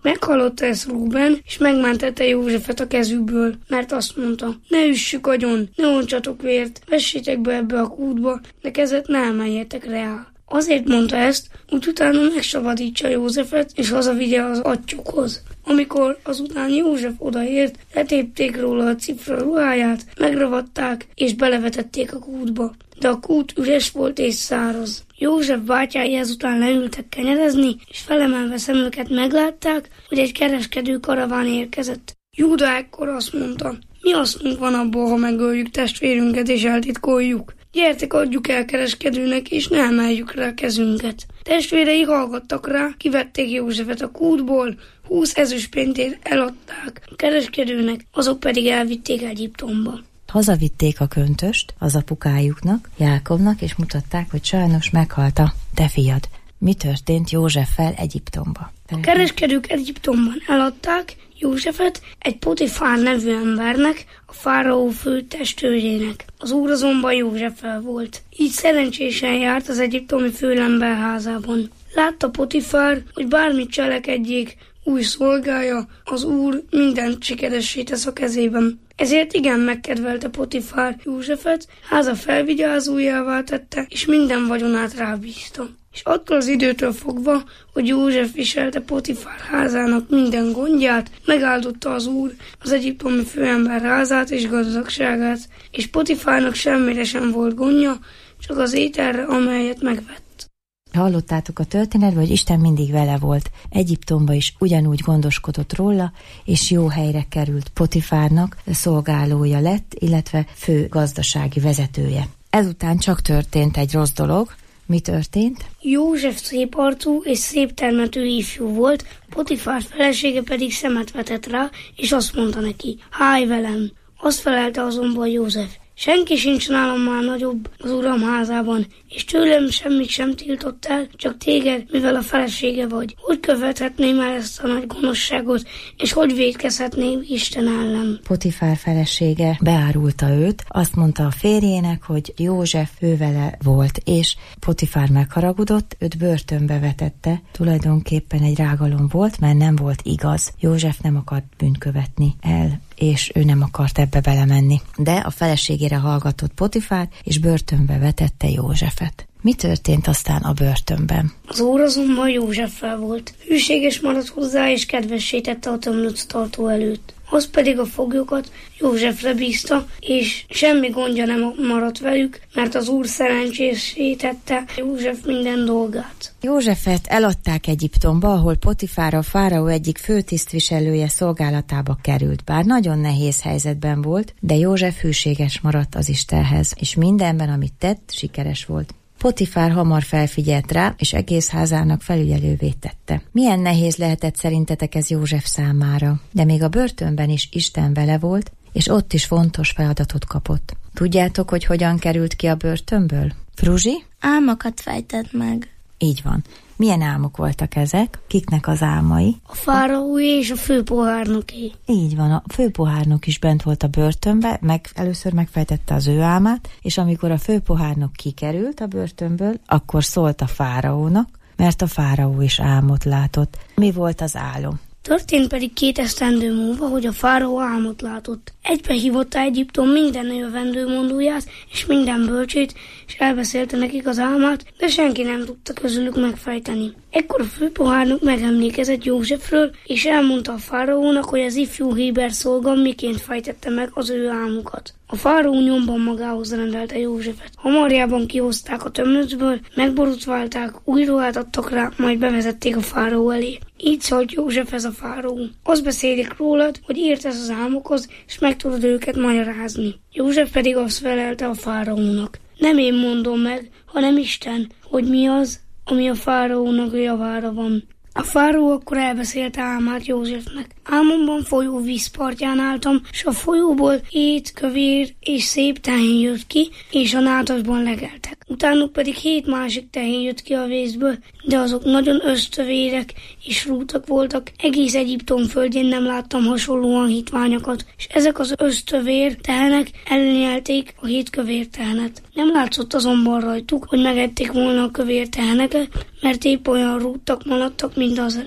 Meghallotta ezt Rúben, és megmentette Józsefet a kezükből, mert azt mondta, ne üssük agyon, ne ontsatok vért, vessétek be ebbe a kútba, de kezet ne emeljetek rá. Azért mondta ezt, úgy utána megsavadítsa Józsefet, és hazavigye az atyjukhoz. Amikor azután József odaért, letépték róla a cifra ruháját, megravatták, és belevetették a kútba. De a kút üres volt és száraz. József bátyái ezután leültek kenyerezni, és felemelve szemüket meglátták, hogy egy kereskedő karaván érkezett. Júda ekkor azt mondta, mi hasznunk van abból, ha megöljük testvérünket és eltitkoljuk? Gyertek, adjuk el kereskedőnek, és ne emeljük rá kezünket. Testvérei hallgattak rá, kivették Józsefet a kútból, húsz ezüstpénzért eladták a kereskedőnek, azok pedig elvitték Egyiptomba. Hazavitték a köntöst az apukájuknak, Jákobnak, és mutatták, hogy sajnos meghalt a te fiad. Mi történt Józseffel Egyiptomba? A kereskedők Egyiptomban eladták Józsefet egy Potifár nevű embernek, a fáraó fő testőrének. Az úr azonban Józseffel volt. Így szerencsésen járt az egyiptomi főember házában. Látta Potifár, hogy bármit cselekedjék új szolgája, az úr mindent sikeressé tesz a kezében. Ezért igen megkedvelte Potifár Józsefet, háza felvigyázójává tette, és minden vagyonát rábízta. És attól az időtől fogva, hogy József viselte Potifár házának minden gondját, megáldotta az úr az egyiptomi főember házát és gazdagságát, és Potifárnak semmire sem volt gondja, csak az ételre, amelyet megvett. Hallottátok a történetben, hogy Isten mindig vele volt. Egyiptomba is ugyanúgy gondoskodott róla, és jó helyre került. Potifárnak szolgálója lett, illetve fő gazdasági vezetője. Ezután csak történt egy rossz dolog. Mi történt? József szép arcú és szép termető ifjú volt, Potifár felesége pedig szemet vetett rá, és azt mondta neki, háj velem. Azt felelte azonban József, senki sincs nálam már nagyobb az uram házában, és tőlem semmit sem tiltott el, csak téged, mivel a felesége vagy. Hogy követhetném el ezt a nagy gonoszságot, és hogy vétkezhetném Isten ellen? Potifár felesége beárulta őt, azt mondta a férjének, hogy József ővele volt, és Potifár megharagudott, őt börtönbe vetette. Tulajdonképpen egy rágalom volt, mert nem volt igaz. József nem akart bűnt követni el, és ő nem akart ebbe belemenni. De a feleségére hallgatott Potifár, és börtönbe vetette Józsefet. Mi történt aztán a börtönben? Az úr azonban Józseffel volt. Hűséges maradt hozzá, és kedvessé tette a tömlöc tartó előtt. Az pedig a foglyokat Józsefre bízta, és semmi gondja nem maradt velük, mert az úr szerencsésé tette József minden dolgát. Józsefet eladták Egyiptomba, ahol Potifár a fáraó egyik főtisztviselője szolgálatába került. Bár nagyon nehéz helyzetben volt, de József hűséges maradt az Istenhez, és mindenben, amit tett, sikeres volt. Potifár hamar felfigyelt rá, és egész házának felügyelővé tette. Milyen nehéz lehetett szerintetek ez József számára? De még a börtönben is Isten vele volt, és ott is fontos feladatot kapott. Tudjátok, hogy hogyan került ki a börtönből? Fruzsi? Álmokat fejtett meg. Így van. Milyen álmok voltak ezek? Kiknek az álmai? A fáraói és a főpohárnoké. Így van, a főpohárnok is bent volt a börtönbe, meg először megfejtette az ő álmát, és amikor a főpohárnok kikerült a börtönből, akkor szólt a fáraónak, mert a fáraó is álmot látott. Mi volt az álom? Történt pedig két esztendő múlva, hogy a fáraó álmot látott. Egybe hívotta Egyiptom minden jövendőmondóját és minden bölcsét, és elbeszélte nekik az álmát, de senki nem tudta közülük megfejteni. Ekkor a főpohárnok megemlékezett Józsefről, és elmondta a fáraónak, hogy az ifjú héber szolga miként fejtette meg az ő álmukat. A fáraó nyomban magához rendelte Józsefet. Hamarjában kihozták a tömlöcből, megborotválták, új ruhát adtak rá, majd bevezették a fáraó elé. Így szólt Józsefhez a fáraó. Azt beszélik rólad, hogy értesz az álmokhoz, és meg tudod őket magyarázni. József pedig azt felelte a fáraónak. Nem én mondom meg, hanem Isten, hogy mi az, ami a fáraónak javára van. A fáraó akkor elbeszélte álmát Józsefnek. Álmomban folyó vízpartján álltam, és a folyóból hét kövér és szép tehén jött ki, és a nátasban legeltek. Utánuk pedig hét másik tehén jött ki a vízből, de azok nagyon ösztövérek és rútak voltak. Egész Egyiptom földjén nem láttam hasonlóan hitványokat, és ezek az ösztövér tehenek elnyelték a hét kövér tehenet. Nem látszott azonban rajtuk, hogy megették volna a kövér teheneket, mert épp olyan rútak maradtak, mint azelőtt.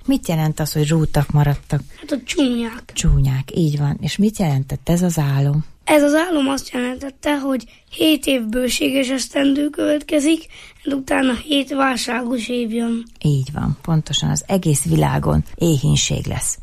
Mit jelent az, hogy rútak maradtak? Hát a csúnyák. Csúnyák, így van. És mit jelentett ez az álom? Ez az álom azt jelentette, hogy hét év bőséges esztendő következik, utána hét válságos év jön. Így van, pontosan az egész világon éhínség lesz.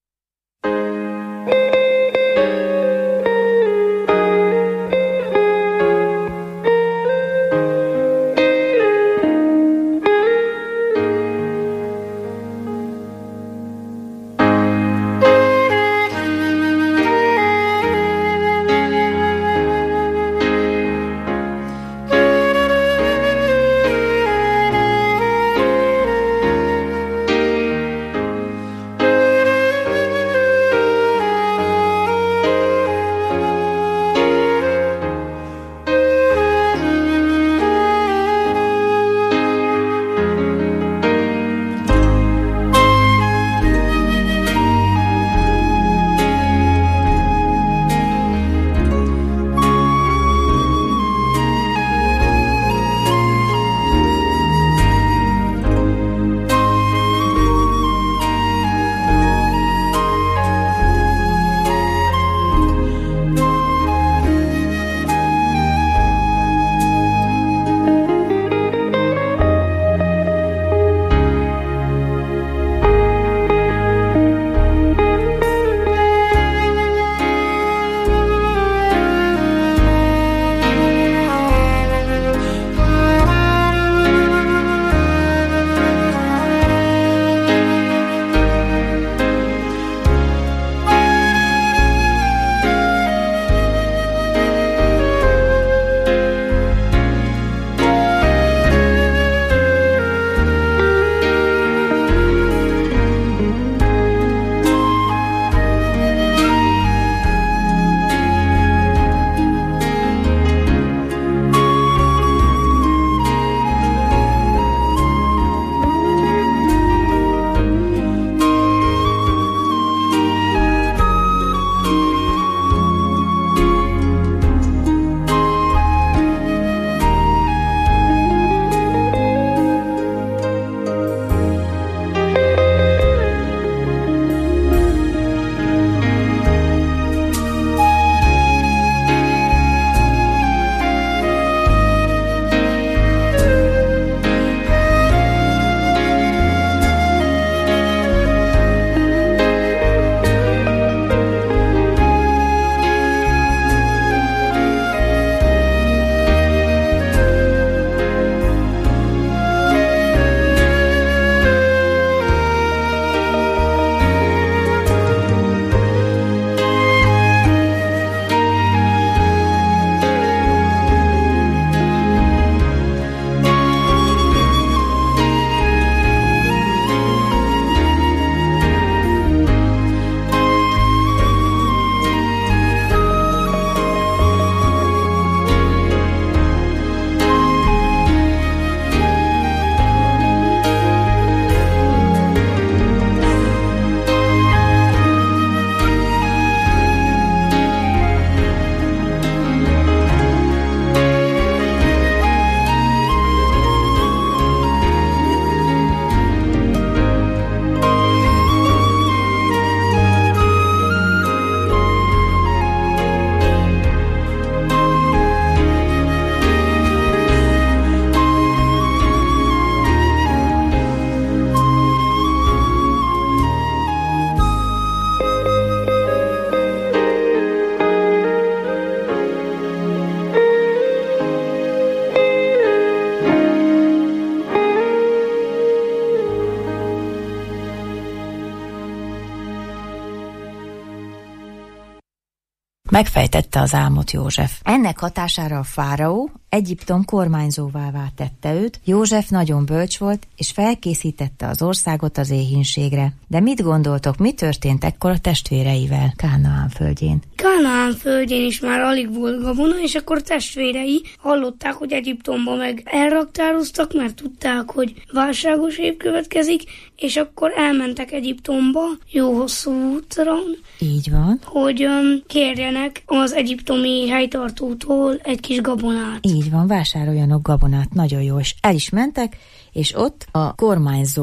Megfejtette az álmot József. Ennek hatására a fáraó Egyiptom kormányzóvá tette őt. József nagyon bölcs volt, és felkészítette az országot az éhínségre. De mit gondoltok, mi történt ekkor a testvéreivel Kánaán földjén? Kánaán földjén is már alig volt gabona, és akkor testvérei hallották, hogy Egyiptomba meg elraktároztak, mert tudták, hogy válságos év következik, és akkor elmentek Egyiptomba, jó hosszú úton. Így van. Hogy um, kérjenek az egyiptomi helytartótól egy kis gabonát. Így van, vásároljanak gabonát, nagyon jó, és el is mentek, és ott a kormányzó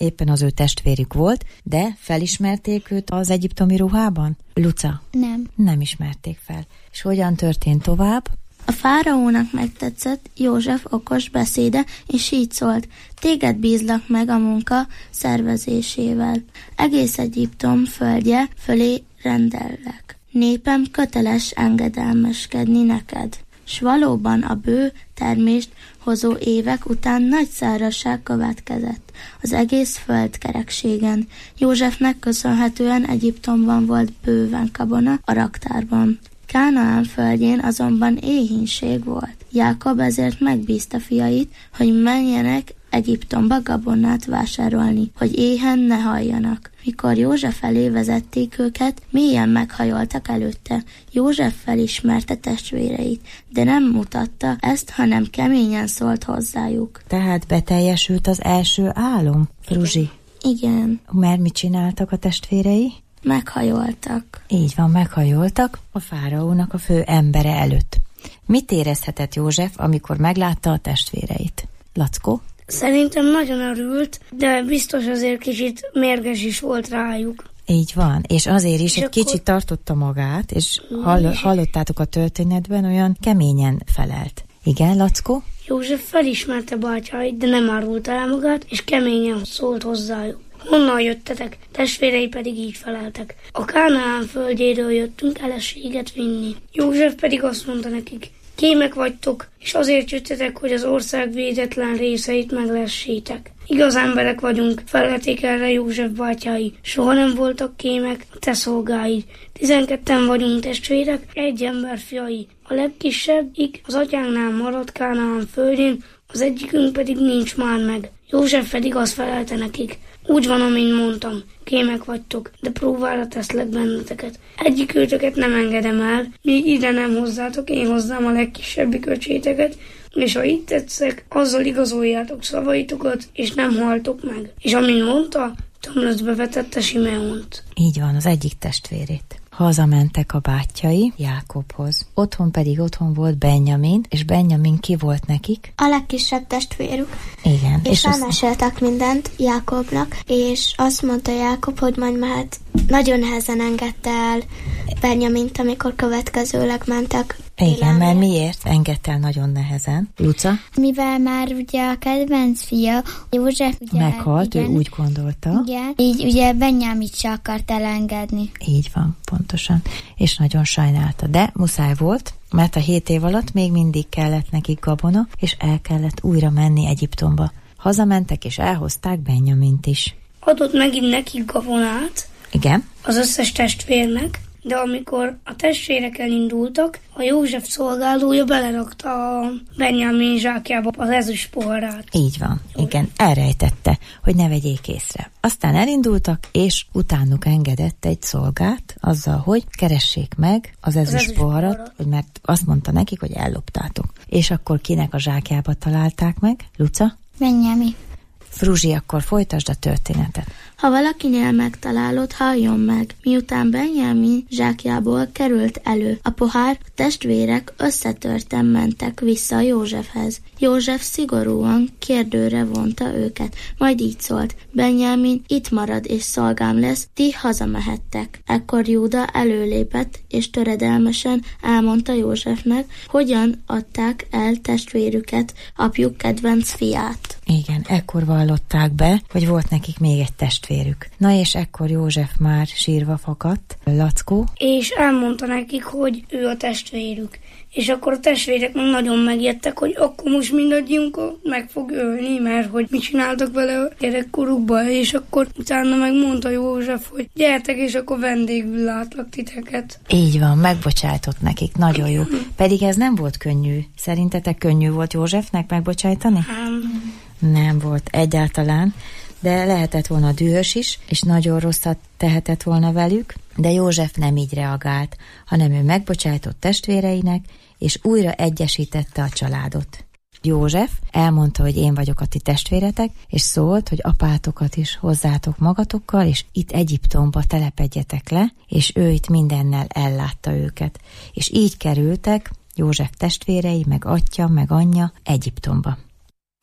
éppen az ő testvérük volt, de felismerték őt az egyiptomi ruhában? Luca? Nem. Nem ismerték fel. És hogyan történt tovább? A fáraónak megtetszett József okos beszéde, és így szólt: téged bízlak meg a munka szervezésével. Egész Egyiptom földje fölé rendellek. Népem köteles engedelmeskedni neked. S valóban a bő termést hozó évek után nagy szárazság következett az egész földkerekségen. Józsefnek köszönhetően Egyiptomban volt bőven kabona a raktárban. Kánaán földjén azonban éhínség volt. Jákob ezért megbízta fiait, hogy menjenek Egyiptomba gabonát vásárolni, hogy éhen ne halljanak. Mikor József elé vezették őket, mélyen meghajoltak előtte. József felismerte testvéreit, de nem mutatta ezt, hanem keményen szólt hozzájuk. Tehát beteljesült az első álom, Fruzsi? Igen. Mert mit csináltak a testvérei? Meghajoltak. Így van, meghajoltak a fáraónak a fő embere előtt. Mit érezhetett József, amikor meglátta a testvéreit? Lackó? Szerintem nagyon örült, de biztos azért kicsit mérges is volt rájuk. Így van, és azért is és egy akkor... kicsit tartotta magát, és hall- hallottátok a történetben, olyan keményen felelt. Igen, Lackó? József felismerte bátyáit, de nem árulta el magát, és keményen szólt hozzájuk. Honnan jöttetek? Testvérei pedig így feleltek: a Kánaán földjéről jöttünk eleséget vinni. József pedig azt mondta nekik: kémek vagytok, és azért jöttetek, hogy az ország védetlen részeit meglessétek. Igaz emberek vagyunk, felelték erre József bátyái. Soha nem voltak kémek, a te szolgáid. Tizenketten vagyunk testvérek, egy ember fiai. A legkisebbik az atyánknál maradt Kánaán földjén, az egyikünk pedig nincs már meg. József pedig azt felelte nekik: úgy van, amint mondtam, kémek vagytok, de próbára teszlek benneteket. Egyik őtöket nem engedem el, míg ide nem hozzátok, én hozzám a legkisebbik öcséteket, és ha itt tetszek, azzal igazoljátok szavaitokat, és nem haltok meg. És amint mondta, tömlöcbe vetette Simeont. Így van, az egyik testvérét. Hazamentek a bátyjai Jákobhoz. Otthon pedig otthon volt Benjamin, és Benjamin ki volt nekik? A legkisebb testvérük. Igen. És, és elmeséltek azt... mindent Jákobnak, és azt mondta Jákob, hogy majd mehet. Nagyon nehezen engedte el Benjamint, amikor következőleg mentek. Igen, élelmére. Mert miért engedte el nagyon nehezen? Luca? Mivel már ugye a kedvenc fia, József ugye... Meghalt, igen, ő úgy gondolta. Igen, így ugye Benjamit se akart elengedni. Így van, pontosan. És nagyon sajnálta. De muszáj volt, mert a hét év alatt még mindig kellett nekik gabona, és el kellett újra menni Egyiptomba. Hazamentek, és elhozták Benjamint is. Adott megint nekik gabonát. Igen. Az összes testvérnek, de amikor a testvérek elindultak, a József szolgálója belerakta a Benjamin zsákjába az ezüst poharát. Így van, igen, elrejtette, hogy ne vegyék észre. Aztán elindultak, és utánuk engedett egy szolgát azzal, hogy keressék meg az ezüst, az ezüst poharat, poharat, hogy mert azt mondta nekik, hogy elloptátok. És akkor kinek a zsákjába találták meg? Luca? Benjamin. Fruzsi, akkor folytasd a történetet. Ha valakinél megtalálod, halljon meg. Miután Benjamin zsákjából került elő a pohár, a testvérek összetörten mentek vissza Józsefhez. József szigorúan kérdőre vonta őket, majd így szólt: Benjamin itt marad és szolgám lesz, ti hazamehettek. Ekkor Júda előlépett, és töredelmesen elmondta Józsefnek, hogyan adták el testvérüket, apjuk kedvenc fiát. Igen, ekkor vallották be, hogy volt nekik még egy testvérük. Na és ekkor József már sírva fakadt. Lackó? És elmondta nekik, hogy ő a testvérük. És akkor a testvérek meg nagyon megijedtek, hogy akkor most mindannyiunkat meg fog ölni, mert hogy mit csináltak vele a gyerekkorukban, és akkor utána megmondta József, hogy gyertek, és akkor vendégül látlak titeket. Így van, megbocsájtott nekik, nagyon jó. Pedig ez nem volt könnyű. Szerintetek könnyű volt Józsefnek megbocsájtani? Nem. Nem volt egyáltalán, de lehetett volna dühös is, és nagyon rosszat tehetett volna velük, de József nem így reagált, hanem ő megbocsájtott testvéreinek, és újra egyesítette a családot. József elmondta, hogy én vagyok a ti testvéretek, és szólt, hogy apátokat is hozzátok magatokkal, és itt Egyiptomba telepedjetek le, és ő itt mindennel ellátta őket. És így kerültek József testvérei, meg atya, meg anyja Egyiptomba.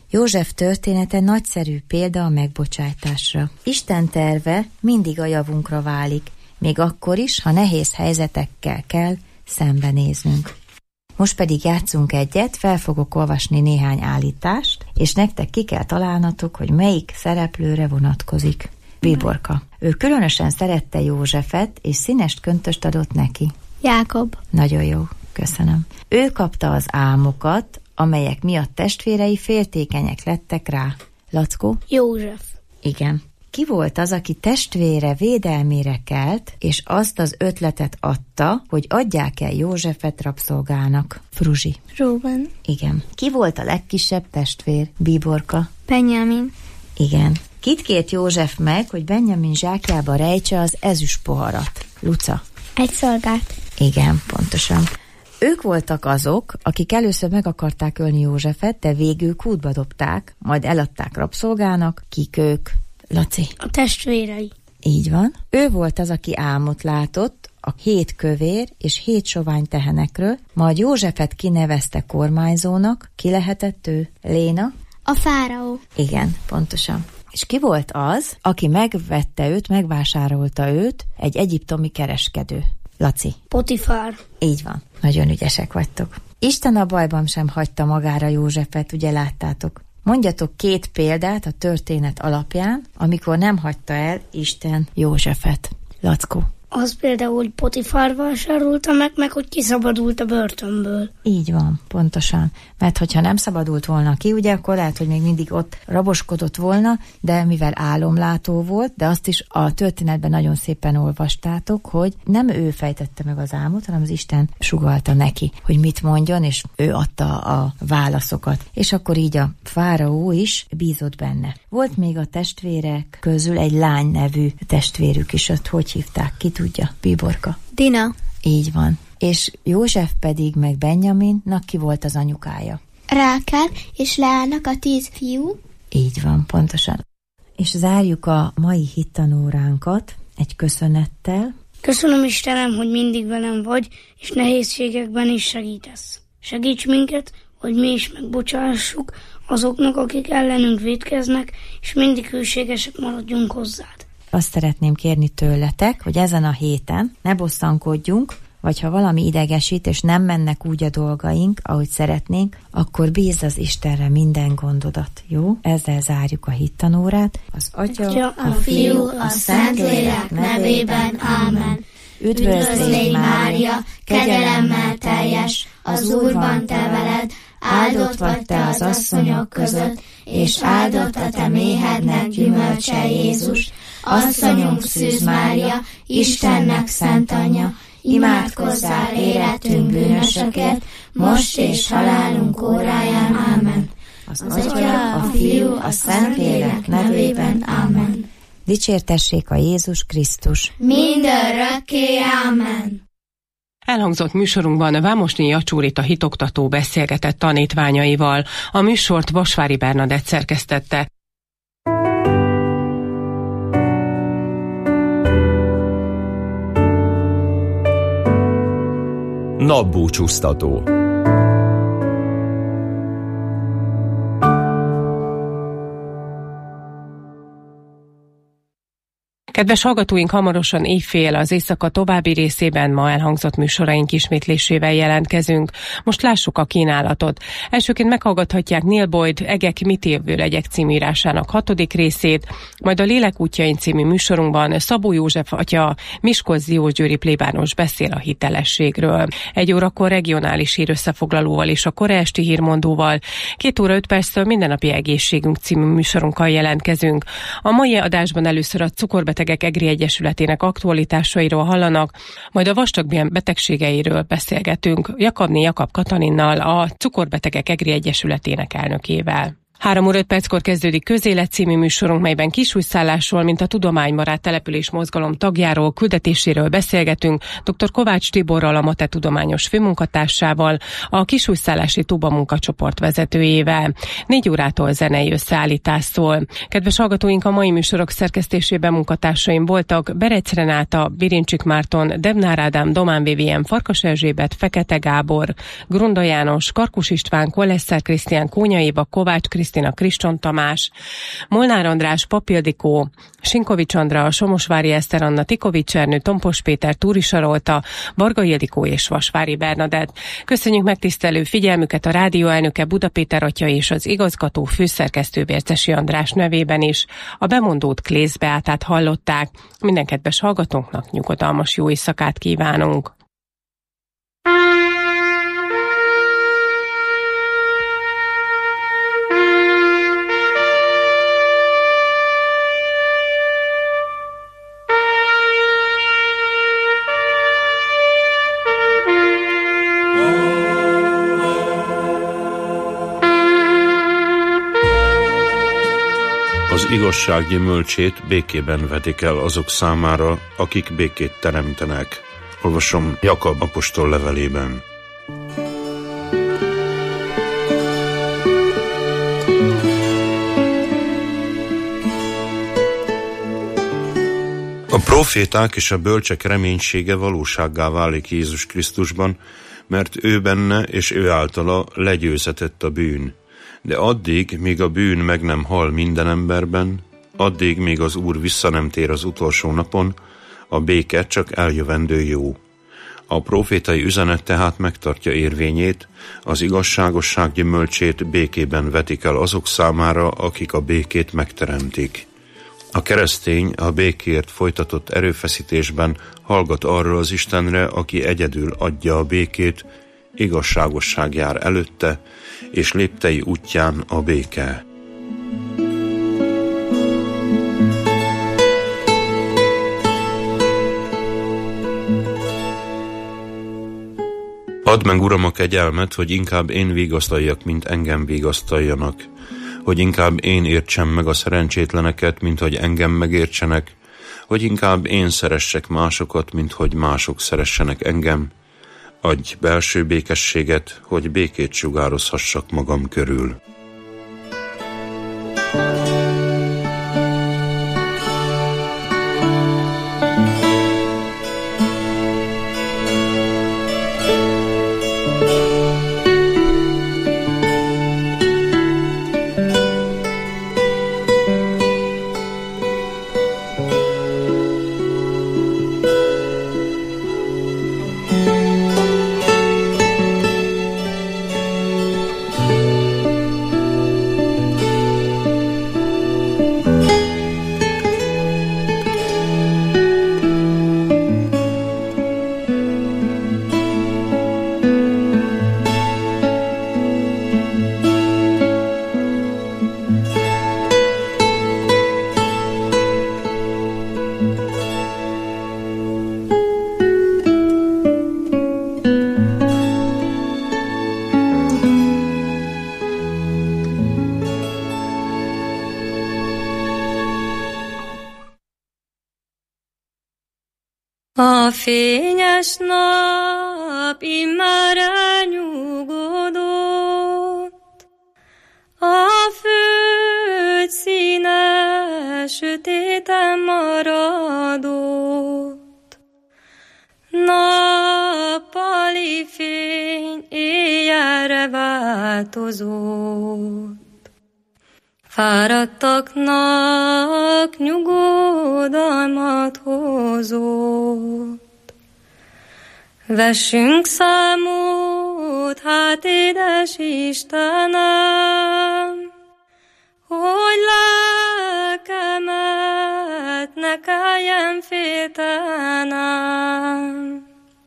József története nagyszerű példa a megbocsájtásra. Isten terve mindig a javunkra válik, még akkor is, ha nehéz helyzetekkel kell szembenéznünk. Most pedig játszunk egyet, fel fogok olvasni néhány állítást, és nektek ki kell találnatok, hogy melyik szereplőre vonatkozik. Bíborka. Ő különösen szerette Józsefet, és színes köntöst adott neki. Jákob. Nagyon jó, köszönöm. Ő kapta az álmokat, amelyek miatt testvérei féltékenyek lettek rá. Lackó? József. Igen. Ki volt az, aki testvére védelmére kelt, és azt az ötletet adta, hogy adják el Józsefet rabszolgának? Fruzsi. Róben. Igen. Ki volt a legkisebb testvér? Bíborka. Benjamin. Igen. Kit kért József meg, hogy Benjamin zsákjába rejtse az ezüst poharat? Luca. Egy szolgát. Igen, pontosan. Ők voltak azok, akik először meg akarták ölni Józsefet, de végül kútba dobták, majd eladták rabszolgának. Kik ők? Laci. A testvérei. Így van. Ő volt az, aki álmot látott a hét kövér és hét sovány tehenekről, majd Józsefet kinevezte kormányzónak. Ki lehetett ő? Léna? A fáraó. Igen, pontosan. És ki volt az, aki megvette őt, megvásárolta őt, egy egyiptomi kereskedő? Laci. Potifár. Így van. Nagyon ügyesek vagytok. Isten a bajban sem hagyta magára Józsefet, ugye láttátok? Mondjatok két példát a történet alapján, amikor nem hagyta el Isten Józsefet. Lackó. Az például, hogy Potifár vásárolta meg, meg hogy kiszabadult a börtönből. Így van, pontosan. Mert hogyha nem szabadult volna ki, ugye, akkor lehet, hogy még mindig ott raboskodott volna, de mivel álomlátó volt, de azt is a történetben nagyon szépen olvastátok, hogy nem ő fejtette meg az álmot, hanem az Isten sugallta neki, hogy mit mondjon, és ő adta a válaszokat. És akkor így a fáraó is bízott benne. Volt még a testvérek közül egy lány nevű testvérük is, ott hogy hívták, ki tudja? Bíborka. Dina. Így van. És József pedig meg Benjaminnak ki volt az anyukája? Rákel és Leának a tíz fiú. Így van, pontosan. És zárjuk a mai hittanóránkat egy köszönettel. Köszönöm Istenem, hogy mindig velem vagy, és nehézségekben is segítesz. Segíts minket, hogy mi is megbocsássuk azoknak, akik ellenünk vétkeznek, és mindig hűségesek maradjunk hozzád. Azt szeretném kérni tőletek, hogy ezen a héten ne bosszankodjunk, vagy ha valami idegesít, és nem mennek úgy a dolgaink, ahogy szeretnénk, akkor bízz az Istenre minden gondodat, jó? Ezzel zárjuk a hittanórát. Az Atya, a Fiú, a Szentlélek nevében. Ámen. Üdvözlégy, Mária, kegyelemmel teljes, az Úr van te veled, áldott vagy te az asszonyok között, és áldott a te méhednek gyümölcse Jézus. Asszonyunk Szűz Mária, Istennek szent anyja, imádkozzál érettünk bűnösöket, most és halálunk óráján. Ámen. Az, az Atya, a Fiú, a Szentlélek nevében. Ámen. Dicsértessék a Jézus Krisztus. Mindörökké. Ámen. Elhangzott műsorunkban Vámosné Jacsórita hitoktató beszélgetett tanítványaival. A műsort Vasvári Bernadett szerkesztette. Napbúcsúztató. Kedves hallgatóink, hamarosan éjfél az éjszaka további részében ma elhangzott műsoraink ismétlésével jelentkezünk. Most lássuk a kínálatot. Elsőként meghallgathatják Neil Boyd Egek mit évő legyek című írásának hatodik részét, majd a Lélek útjain című műsorunkban Szabó József atya Miskolc Diósgyőri plébános beszél a hitelességről. Egy órakor regionális hírösszefoglalóval és a kora esti hírmondóval, két óra öt perctől mindennapi egészségünk című műsorunkkal jelentkezünk. A mai adásban először a cukorbetegek Egri Egyesületének aktualitásairól hallanak, majd a vastagbélm betegségeiről beszélgetünk Jakabné Jakab Katalinnal, a Cukorbetegek Egri Egyesületének elnökével. Három óra öt perckor kezdődik Közélet című műsorunk, melyben kisújszállásról, mint a tudománybarát település mozgalom tagjáról, küldetéséről beszélgetünk dr. Kovács Tiborral, a MATE tudományos főmunkatársával, a kisújszállási tuba munkacsoport vezetőjével. Négy órától zenei összeállítás szól. Kedves hallgatóink, a mai műsorok szerkesztésében munkatársaim voltak Berec Renáta, Birincsik Márton, Debnár Ádám, Domán Vivien, Farkas Erzsébet, Fekete Gábor, Grunda János, Karkus István, Kolesszer Krisztián, Kónya Éva, Kovács Krisztián, Krisztina, Kriston Tamás, Molnár András, Pap Ildikó, Sinkovics Andra, Somosvári Eszter Anna, Tikovics Ernő, Tompos Péter, Túri Sarolta, Varga Ildikó és Vasvári Bernadett. Köszönjük megtisztelő figyelmüket a rádió elnöke Buda Péter atya és az igazgató főszerkesztő Vércesi András nevében is. A bemondót Klész Beátát hallották. Minden kedves hallgatónknak nyugodalmas jó éjszakát kívánunk. Az igazság gyümölcsét békében vetik el azok számára, akik békét teremtenek. Olvasom Jakab apostol levelében. A proféták és a bölcsek reménysége valósággá válik Jézus Krisztusban, mert ő benne és ő általa legyőzetett a bűn. De addig, míg a bűn meg nem hal minden emberben, addig, míg az Úr vissza nem tér az utolsó napon, a béke csak eljövendő jó. A profétai üzenet tehát megtartja érvényét, az igazságosság gyümölcsét békében vetik el azok számára, akik a békét megteremtik. A keresztény a békért folytatott erőfeszítésben hallgat arra az Istenre, aki egyedül adja a békét, igazságosság jár előtte, és léptei útján a béke. Add meg, Uram, a kegyelmet, hogy inkább én vigasztaljak, mint engem vigasztaljanak, hogy inkább én értsem meg a szerencsétleneket, mint hogy engem megértsenek, hogy inkább én szeressek másokat, mint hogy mások szeressenek engem. Adj belső békességet, hogy békét sugározhassak magam körül. A fényes nap immár elnyugodott, a föld színe sötéten maradott. Nappali fény éjjelre változott, fáradtaknak nyugodalmat hozott. Vessünk számot, hát édes Istenem, hogy lelkemet ne kelljen féltenem,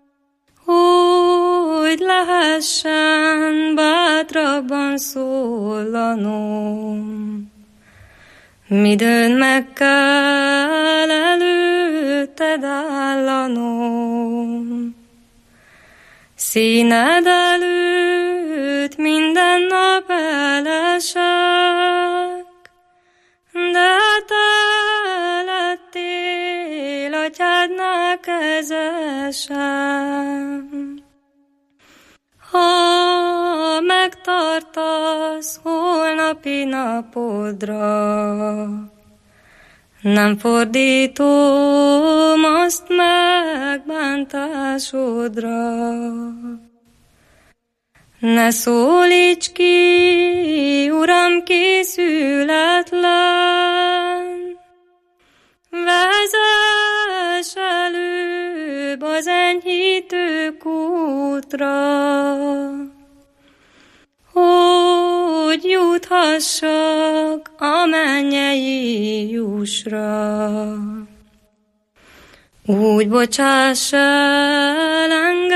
úgy lehessen bátrabban szólanom. Midőn meg kell előtted állanom, színed előtt minden nap elesek, de te lettél atyádnál kezesem. Ha megtartasz holnapi napodra, nem fordítom azt megbántásodra. Ne szólíts ki, Uram, készületlen, vezess előbb az enyhítő kútra, hogy juthassak a mennyei jussra. Úgy bocsáss el engem,